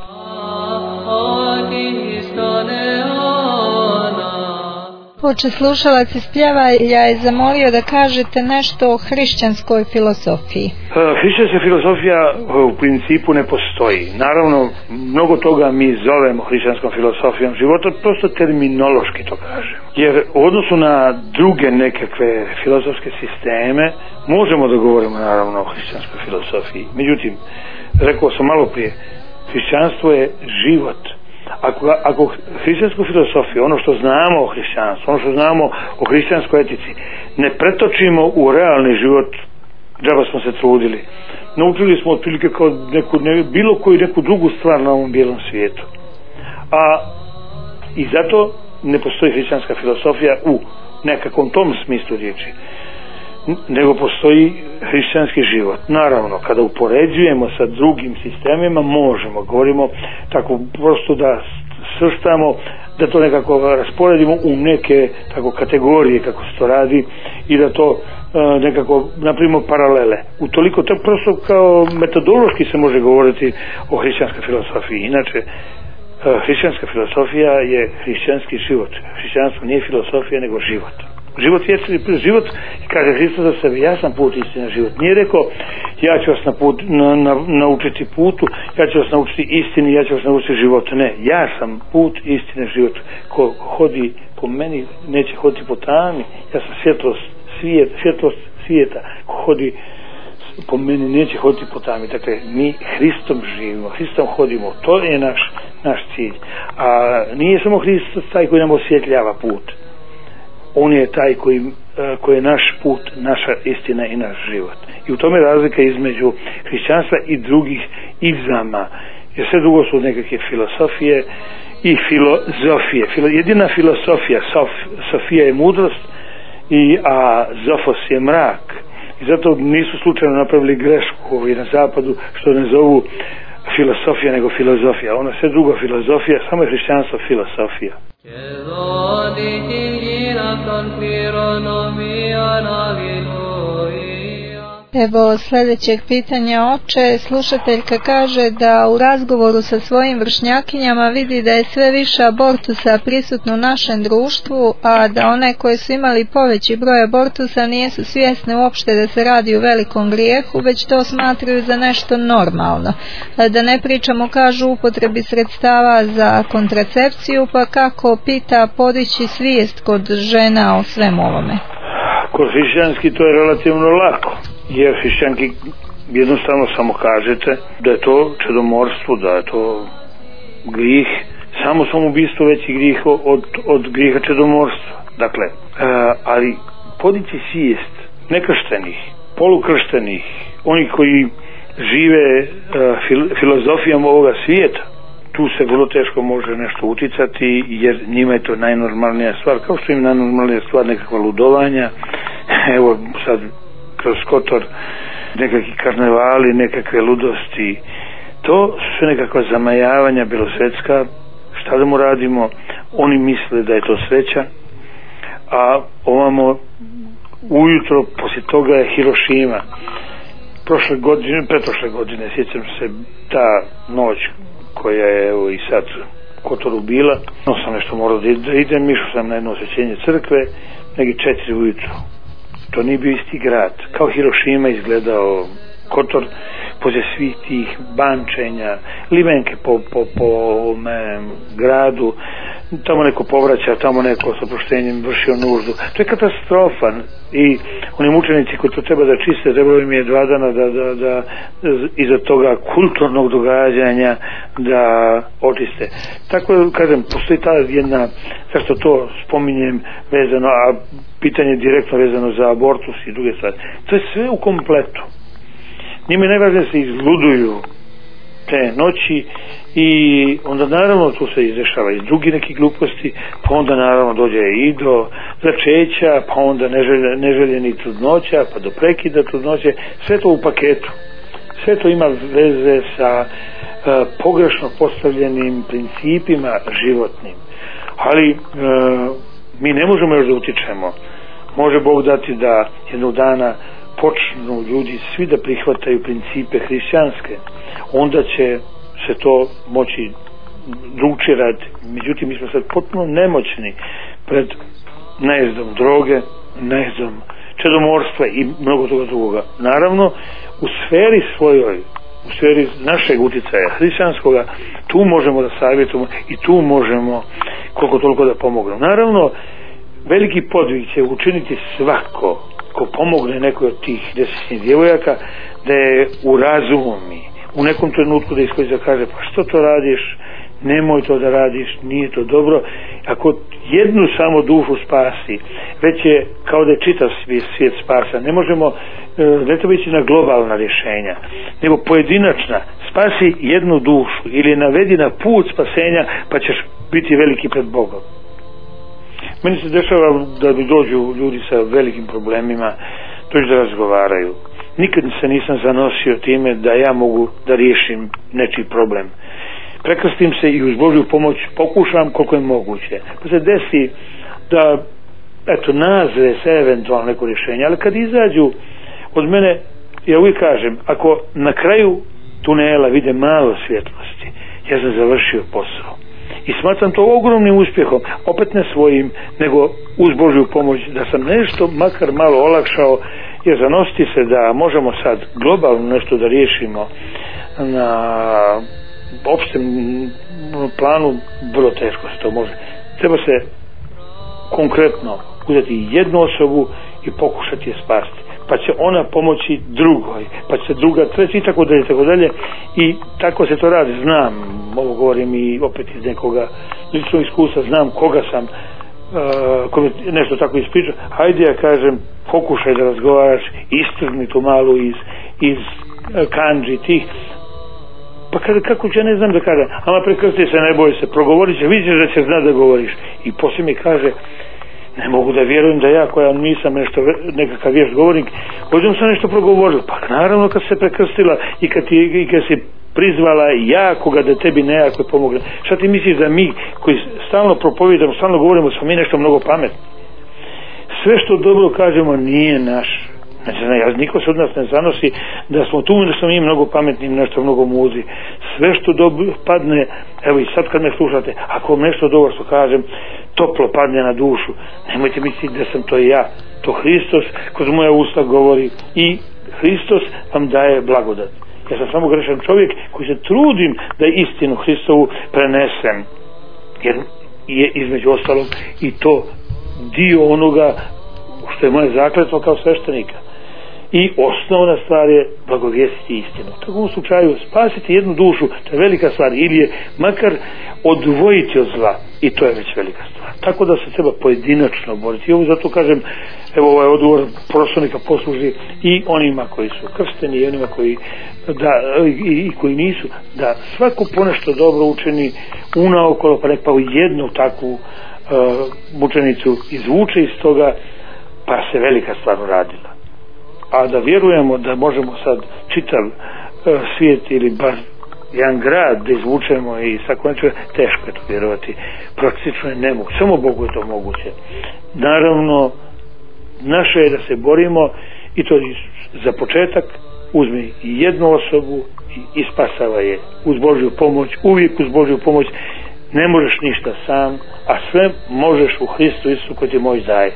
Oče slušalac iz Pljevalja je zamolio da kažete nešto o hrišćanskoj filosofiji. Hrišćanska filosofija u principu ne postoji. Naravno, mnogo toga mi zovemo hrišćanskom filosofijom života, prosto terminološki to kažem. Jer u odnosu na druge nekakve filosofske sisteme možemo da govorimo naravno o hrišćanskoj filosofiji. Međutim, rekao sam malo prije, hrišćanstvo je život. Ako, ako hrišćansku filosofiju, ono što znamo o hrišćanstvu, ono što znamo o hrišćanskoj etici, ne pretočimo u realni život, džaba smo se trudili. Naučili smo otprilike kao neku, ne, bilo koju neku drugu stvar na ovom bijelom svijetu. A i zato ne postoji hrišćanska filosofija u nekakvom tom smislu riječi, nego postoji hrišćanski život. Naravno, kada upoređujemo sa drugim sistemima, možemo, govorimo tako prosto da svrstamo, da to nekako rasporedimo u neke tako kategorije kako se to radi i da to e, nekako napravimo paralele. Utoliko to prosto kao metodološki se može govoriti o hrišćanskoj filosofiji. Inače, e, hrišćanska filosofija je hrišćanski život. Hrišćanstvo nije filosofija nego život. Život je život, kaže Hristos za sebe, ja sam put, istina, život. Nije rekao, ja ću vas na put, na, na, naučiti putu, ja ću vas naučiti istini, ja ću vas naučiti životu. Ne, ja sam put, istine, život. Ko hodi po meni, neće hoditi po tami. Ja sam svjetlost, svijet, svjetlost svijeta. Ko hodi po meni, neće hoditi po tami. Dakle, mi Hristom živimo, Hristom hodimo. To je naš, naš cilj. A nije samo Hristos taj koji nam osvjetljava put. On je taj koji, koji je naš put, naša istina i naš život. I u tome razlika između hrišćanstva i drugih izama. Jer sve drugo su nekakve filosofije i filozofije. Filo, jedina filosofija, sof, Sofija je mudrost, i, a Zofos je mrak. I zato nisu slučajno napravili grešku ovi na zapadu, što ne zovu filosofija nego filozofija. Ona sve drugo filozofija, samo je hrišćanstvo filosofija. Evo sljedećeg pitanja, oče. Slušateljka kaže da u razgovoru sa svojim vršnjakinjama vidi da je sve više abortusa prisutno u našem društvu, a da one koje su imali poveći broj abortusa nisu svjesne uopšte da se radi o velikom grijehu, već to smatraju za nešto normalno. Da ne pričamo, kažu, upotrebi sredstava za kontracepciju, pa kako, pita, podići svijest kod žena o svem ovome? Kod hrišćanski to je relativno lako, jer hrišćanki jednostavno samo kažete da je to čedomorstvo, da je to grih, samo samoubistvo veći grih od, od griha čedomorstva. Dakle, e, ali podići svijest nekrštenih, polukrštenih, oni koji žive e, fil, filozofijom ovoga svijeta, tu se vrlo teško može nešto uticati, jer njima je to najnormalnija stvar, kao što im najnormalnija stvar nekakva ludovanja, evo sad kroz Kotor nekakvi karnevali, nekakve ludosti, to su nekakva zamajavanja belosvetska. Šta da mu radimo? Oni misle da je to sreća, a ovamo ujutro poslije toga je Hirošima. Prošle godine, pretprošle godine, sjećam se, ta noć koja je evo i sad Kotoru bila, no sam nešto morao da idem, išao sam na jedno osvećenje crkve, neki četiri ujutro. To nije bio isti grad, kao Hirošima izgledao Kotor, poslije svih tih bančenja, limenke po, po, po ovome gradu, tamo neko povraća, tamo neko s oproštenjem vršio nuždu. To je katastrofa i oni mučenici koji to treba da čiste, trebalo im je dva dana da, da, da iza toga kulturnog događanja da očiste. Tako kažem, postoji ta jedna, zašto to spominjem vezano, a pitanje direktno vezano za abortus i druge stvari. To je sve u kompletu. Njima je najvažnije da se izluduju te noći i onda naravno tu se izdešava i drugi neki gluposti, pa onda naravno dođe i do začeća, pa onda neželje, neželjeni trudnoća, pa do prekida trudnoće, sve to u paketu. Sve to ima veze sa uh, pogrešno postavljenim principima životnim. Ali uh, mi ne možemo još da utičemo. Može Bog dati da jednog dana počnu ljudi svi da prihvataju principe hrišćanske, onda će se to moći drugčije raditi. Međutim, mi smo sad potpuno nemoćni pred najezdom droge, najezdom čedomorstva i mnogo toga drugoga. Naravno, u sferi svojoj, u sferi našeg uticaja hrišćanskoga, tu možemo da savjetujemo i tu možemo koliko toliko da pomognemo. Naravno, veliki podvig će učiniti svako ko pomogne nekoj od tih desečnih djevojaka da je urazumi, u nekom trenutku da iskođe da kaže, pa što to radiš, nemoj to da radiš, nije to dobro. Ako jednu samo dušu spasi, već je kao da je čitav svijet spasan. Ne možemo ne treba ići na globalna rješenja, nego pojedinačna. Spasi jednu dušu ili navedi na put spasenja, pa ćeš biti veliki pred Bogom. Meni se dešava da mi dođu ljudi sa velikim problemima, dođu da razgovaraju. Nikad se nisam zanosio time da ja mogu da riješim nečiji problem. Prekrstim se i uz Božju pomoć pokušam koliko je moguće. Pa se desi da eto nazve se eventualno neko rješenje, ali kad izađu od mene, ja uvijek kažem, ako na kraju tunela vide malo svjetlosti, ja sam završio posao. I smatram to ogromnim uspjehom, opet ne svojim, nego uz Božju pomoć, da sam nešto makar malo olakšao, jer zanositi se da možemo sad globalno nešto da riješimo na opštem planu, vrlo teško se to može. Treba se konkretno uzeti jednu osobu i pokušati je spasti, pa će ona pomoći drugoj, pa će druga, treći i tako dalje, tako dalje, i tako se to radi. Znam, ovo govorim i opet iz nekoga ličnog iskustva, znam koga sam uh, ko mi nešto tako ispričao. Hajde, ja kažem, pokušaj da razgovaraš, istrgni tu malu iz, iz uh, kanđi tih. Pa kada, kako će, ne znam da kaže, ama prekrsti se, ne boj se, progovorit će, vidiš da će zna da govoriš. I poslije mi kaže, ne mogu da vjerujem da ja, koja nisam nešto, nekakav vješt govornik, ovdje sam nešto progovorila. Pa naravno kad se prekrstila i kad, ti, i kad si prizvala jakoga da tebi nejako pomogne. Šta ti misliš da mi koji stalno propovijedamo, stalno govorimo, smo mi nešto mnogo pametni? Sve što dobro kažemo nije naš. Znači, ja, niko se od nas ne zanosi da smo tu, da smo mi mnogo pametni, nešto mnogo mudri. Sve što dobro padne, evo i sad kad me slušate, ako vam nešto dobro što kažem, toplo padne na dušu, nemojte misliti da sam to ja. To Hristos kroz moja usta govori i Hristos vam daje blagodat. Ja sam samo grešan čovjek koji se trudim da istinu Hristovu prenesem, jer je između ostalog i to dio onoga što je moje zakletstvo kao sveštenika. I osnovna stvar je blagovijestiti istinu. U takvom slučaju spasiti jednu dušu, to je velika stvar, ili je makar odvojiti od zla, i to je već velika stvar. Tako da se treba pojedinačno boriti. I ovo zato kažem, evo ovaj odgovor prostornika posluži i onima koji su kršteni i onima koji da, i, i koji nisu, da svako ponešto dobro učeni unaokolo, pa nek pa u jednu takvu uh, mučenicu izvuče iz toga, pa se velika stvar uradila. A da vjerujemo da možemo sad čitav uh, svijet ili bar jedan grad da izvučemo i svako nečega, teško je to vjerovati, praktično je nemoguće, samo Bogu je to moguće. Naravno, naše je da se borimo, i to za početak uzmi jednu osobu i, i spasava je uz Božju pomoć, uvijek uz Božju pomoć. Ne možeš ništa sam, a sve možeš u Hristu Isusu koji ti moć daje.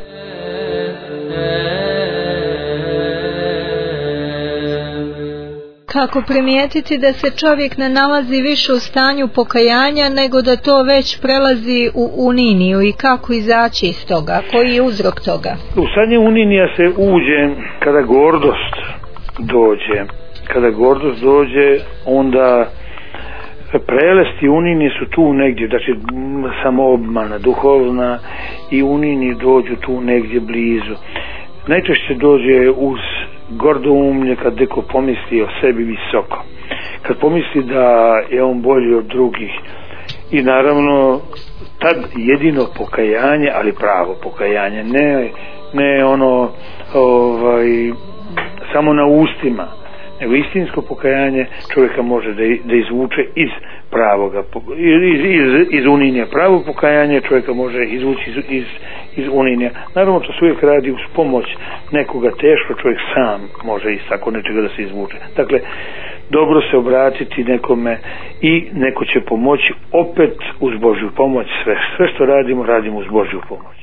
Kako primijetiti da se čovjek ne nalazi više u stanju pokajanja, nego da to već prelazi u uniniju, i kako izaći iz toga? Koji je uzrok toga? U stanje uninija se uđe kada gordost dođe. Kada gordost dođe, onda prelesti unini su tu negdje, znači samoobmana duhovna i unini dođu tu negdje blizu. Najčešće dođe uz gordoumlje kad neko pomisli o sebi visoko, kad pomisli da je on bolji od drugih, i naravno tad jedino pokajanje, ali pravo pokajanje, ne, ne ono ovaj, samo na ustima, nego istinsko pokajanje čovjeka može da, da izvuče iz pravoga, iz, iz, iz uninja. Pravo pokajanje čovjeka može izvući iz, iz, iz uninja. Naravno to se uvijek radi uz pomoć nekoga, teško čovjek sam može iz tako nečega da se izvuče. Dakle, dobro se obratiti nekome i neko će pomoći, opet uz Božju pomoć. Sve, sve što radimo, radimo uz Božju pomoć.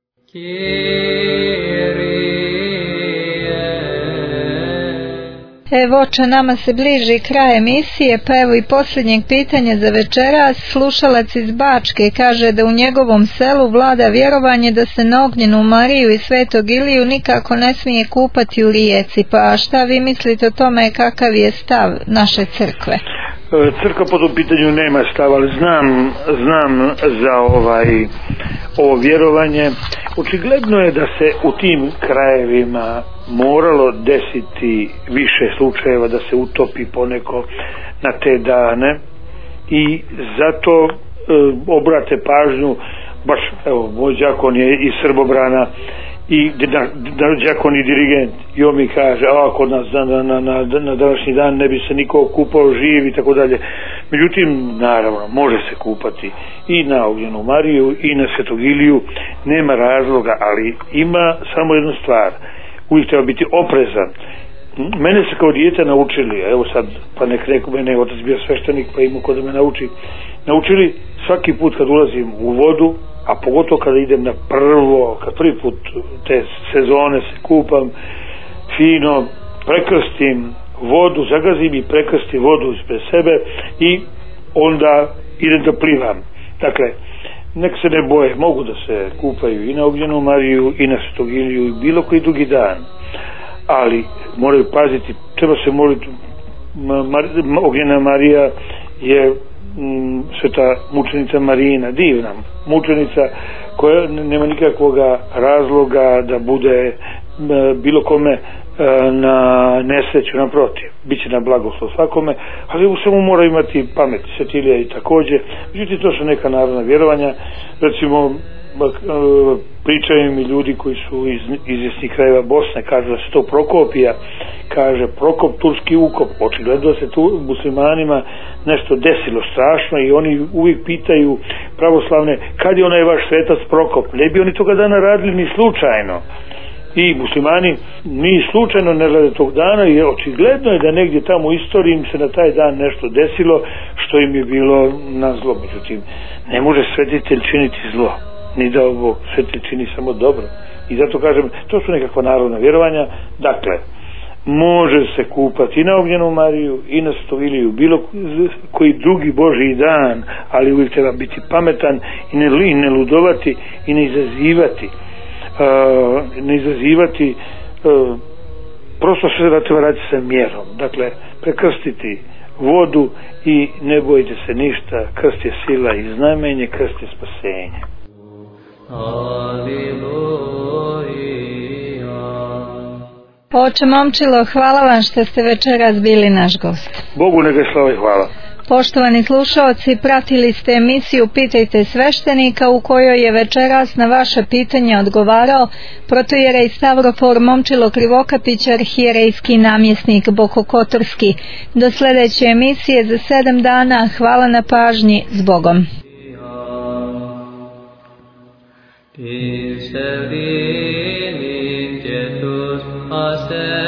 Evo, oče, nama se bliži kraj emisije, pa evo i posljednjeg pitanja za večeras. Slušalac iz Bačke kaže da u njegovom selu vlada vjerovanje da se na Ognjenu Mariju i Svetog Iliju nikako ne smije kupati u rijeci. Pa šta vi mislite o tome, kakav je stav naše crkve? Crkva po tom pitanju nema stav, ali znam, znam za ovaj ovo vjerovanje. Očigledno je da se u tim krajevima moralo desiti više slučajeva da se utopi poneko na te dane i zato e, obrate pažnju, baš evo moj đakon je iz Srbobrana i da, da đakon i dirigent i on mi kaže, a kod nas na, na, na, na današnji dan ne bi se niko kupao živ i tako dalje. Međutim, naravno, može se kupati i na Ognjenu Mariju i na Svetog Iliju, nema razloga, ali ima samo jednu stvar, uvijek treba biti oprezan. Mene se kao dijete naučili, evo sad, pa nek neko, mene je otac bio sveštenik, pa imao ko da me nauči, naučili svaki put kad ulazim u vodu, a pogotovo kada idem na prvo, kad prvi put te sezone se kupam, fino prekrstim vodu, zagazim i prekrstim vodu ispred sebe i onda idem da plivam. Dakle, nek se ne boje, mogu da se kupaju i na Ognjenu Mariju i na Svetog Iliju i bilo koji drugi dan, ali moraju paziti, treba se moliti. Ognjena Marija je m, sveta mučenica Marijina, divna mučenica koja nema nikakvog razloga da bude m, bilo kome e, na nesreću, naprotiv, bit će na blagoslov svakome, ali u svemu mora imati pamet. Svetilija i također, međutim to su neka narodna vjerovanja. Recimo pričaju mi ljudi koji su iz izvjesnih krajeva Bosne, kažu da se to Prokopija, kaže Prokop turski ukop, očigledno se tu muslimanima nešto desilo strašno i oni uvijek pitaju pravoslavne kad je onaj vaš svetac Prokop, ne bi oni toga dana radili ni slučajno. I muslimani ni slučajno ne rade tog dana i očigledno je da negdje tamo u istoriji im se na taj dan nešto desilo što im je bilo na zlo. Međutim, ne može svetitelj činiti zlo, ni da ovo svetitelj čini samo dobro. I zato kažem, to su nekakva narodna vjerovanja. Dakle, može se kupati i na Ognjenu Mariju i na Svetog Iliju, bilo koji drugi Božji dan, ali uvijek treba biti pametan i ne, i ne ludovati i ne izazivati Uh, ne izazivati uh, prosto sve da treba raditi sa mjerom. Dakle, prekrstiti vodu i ne bojite se ništa, krst je sila i znamenje, krst je spasenje. Oče Momčilo, hvala vam što ste večeras bili naš gost. Bogu neka slava i hvala. Poštovani slušaoci, pratili ste emisiju Pitajte sveštenika u kojoj je večeras na vaše pitanje odgovarao protojerej Stavrofor Momčilo Krivokapić, arhijerejski namjesnik Bokokotorski. Do sljedeće emisije za sedam dana. Hvala na pažnji. S Bogom. Ase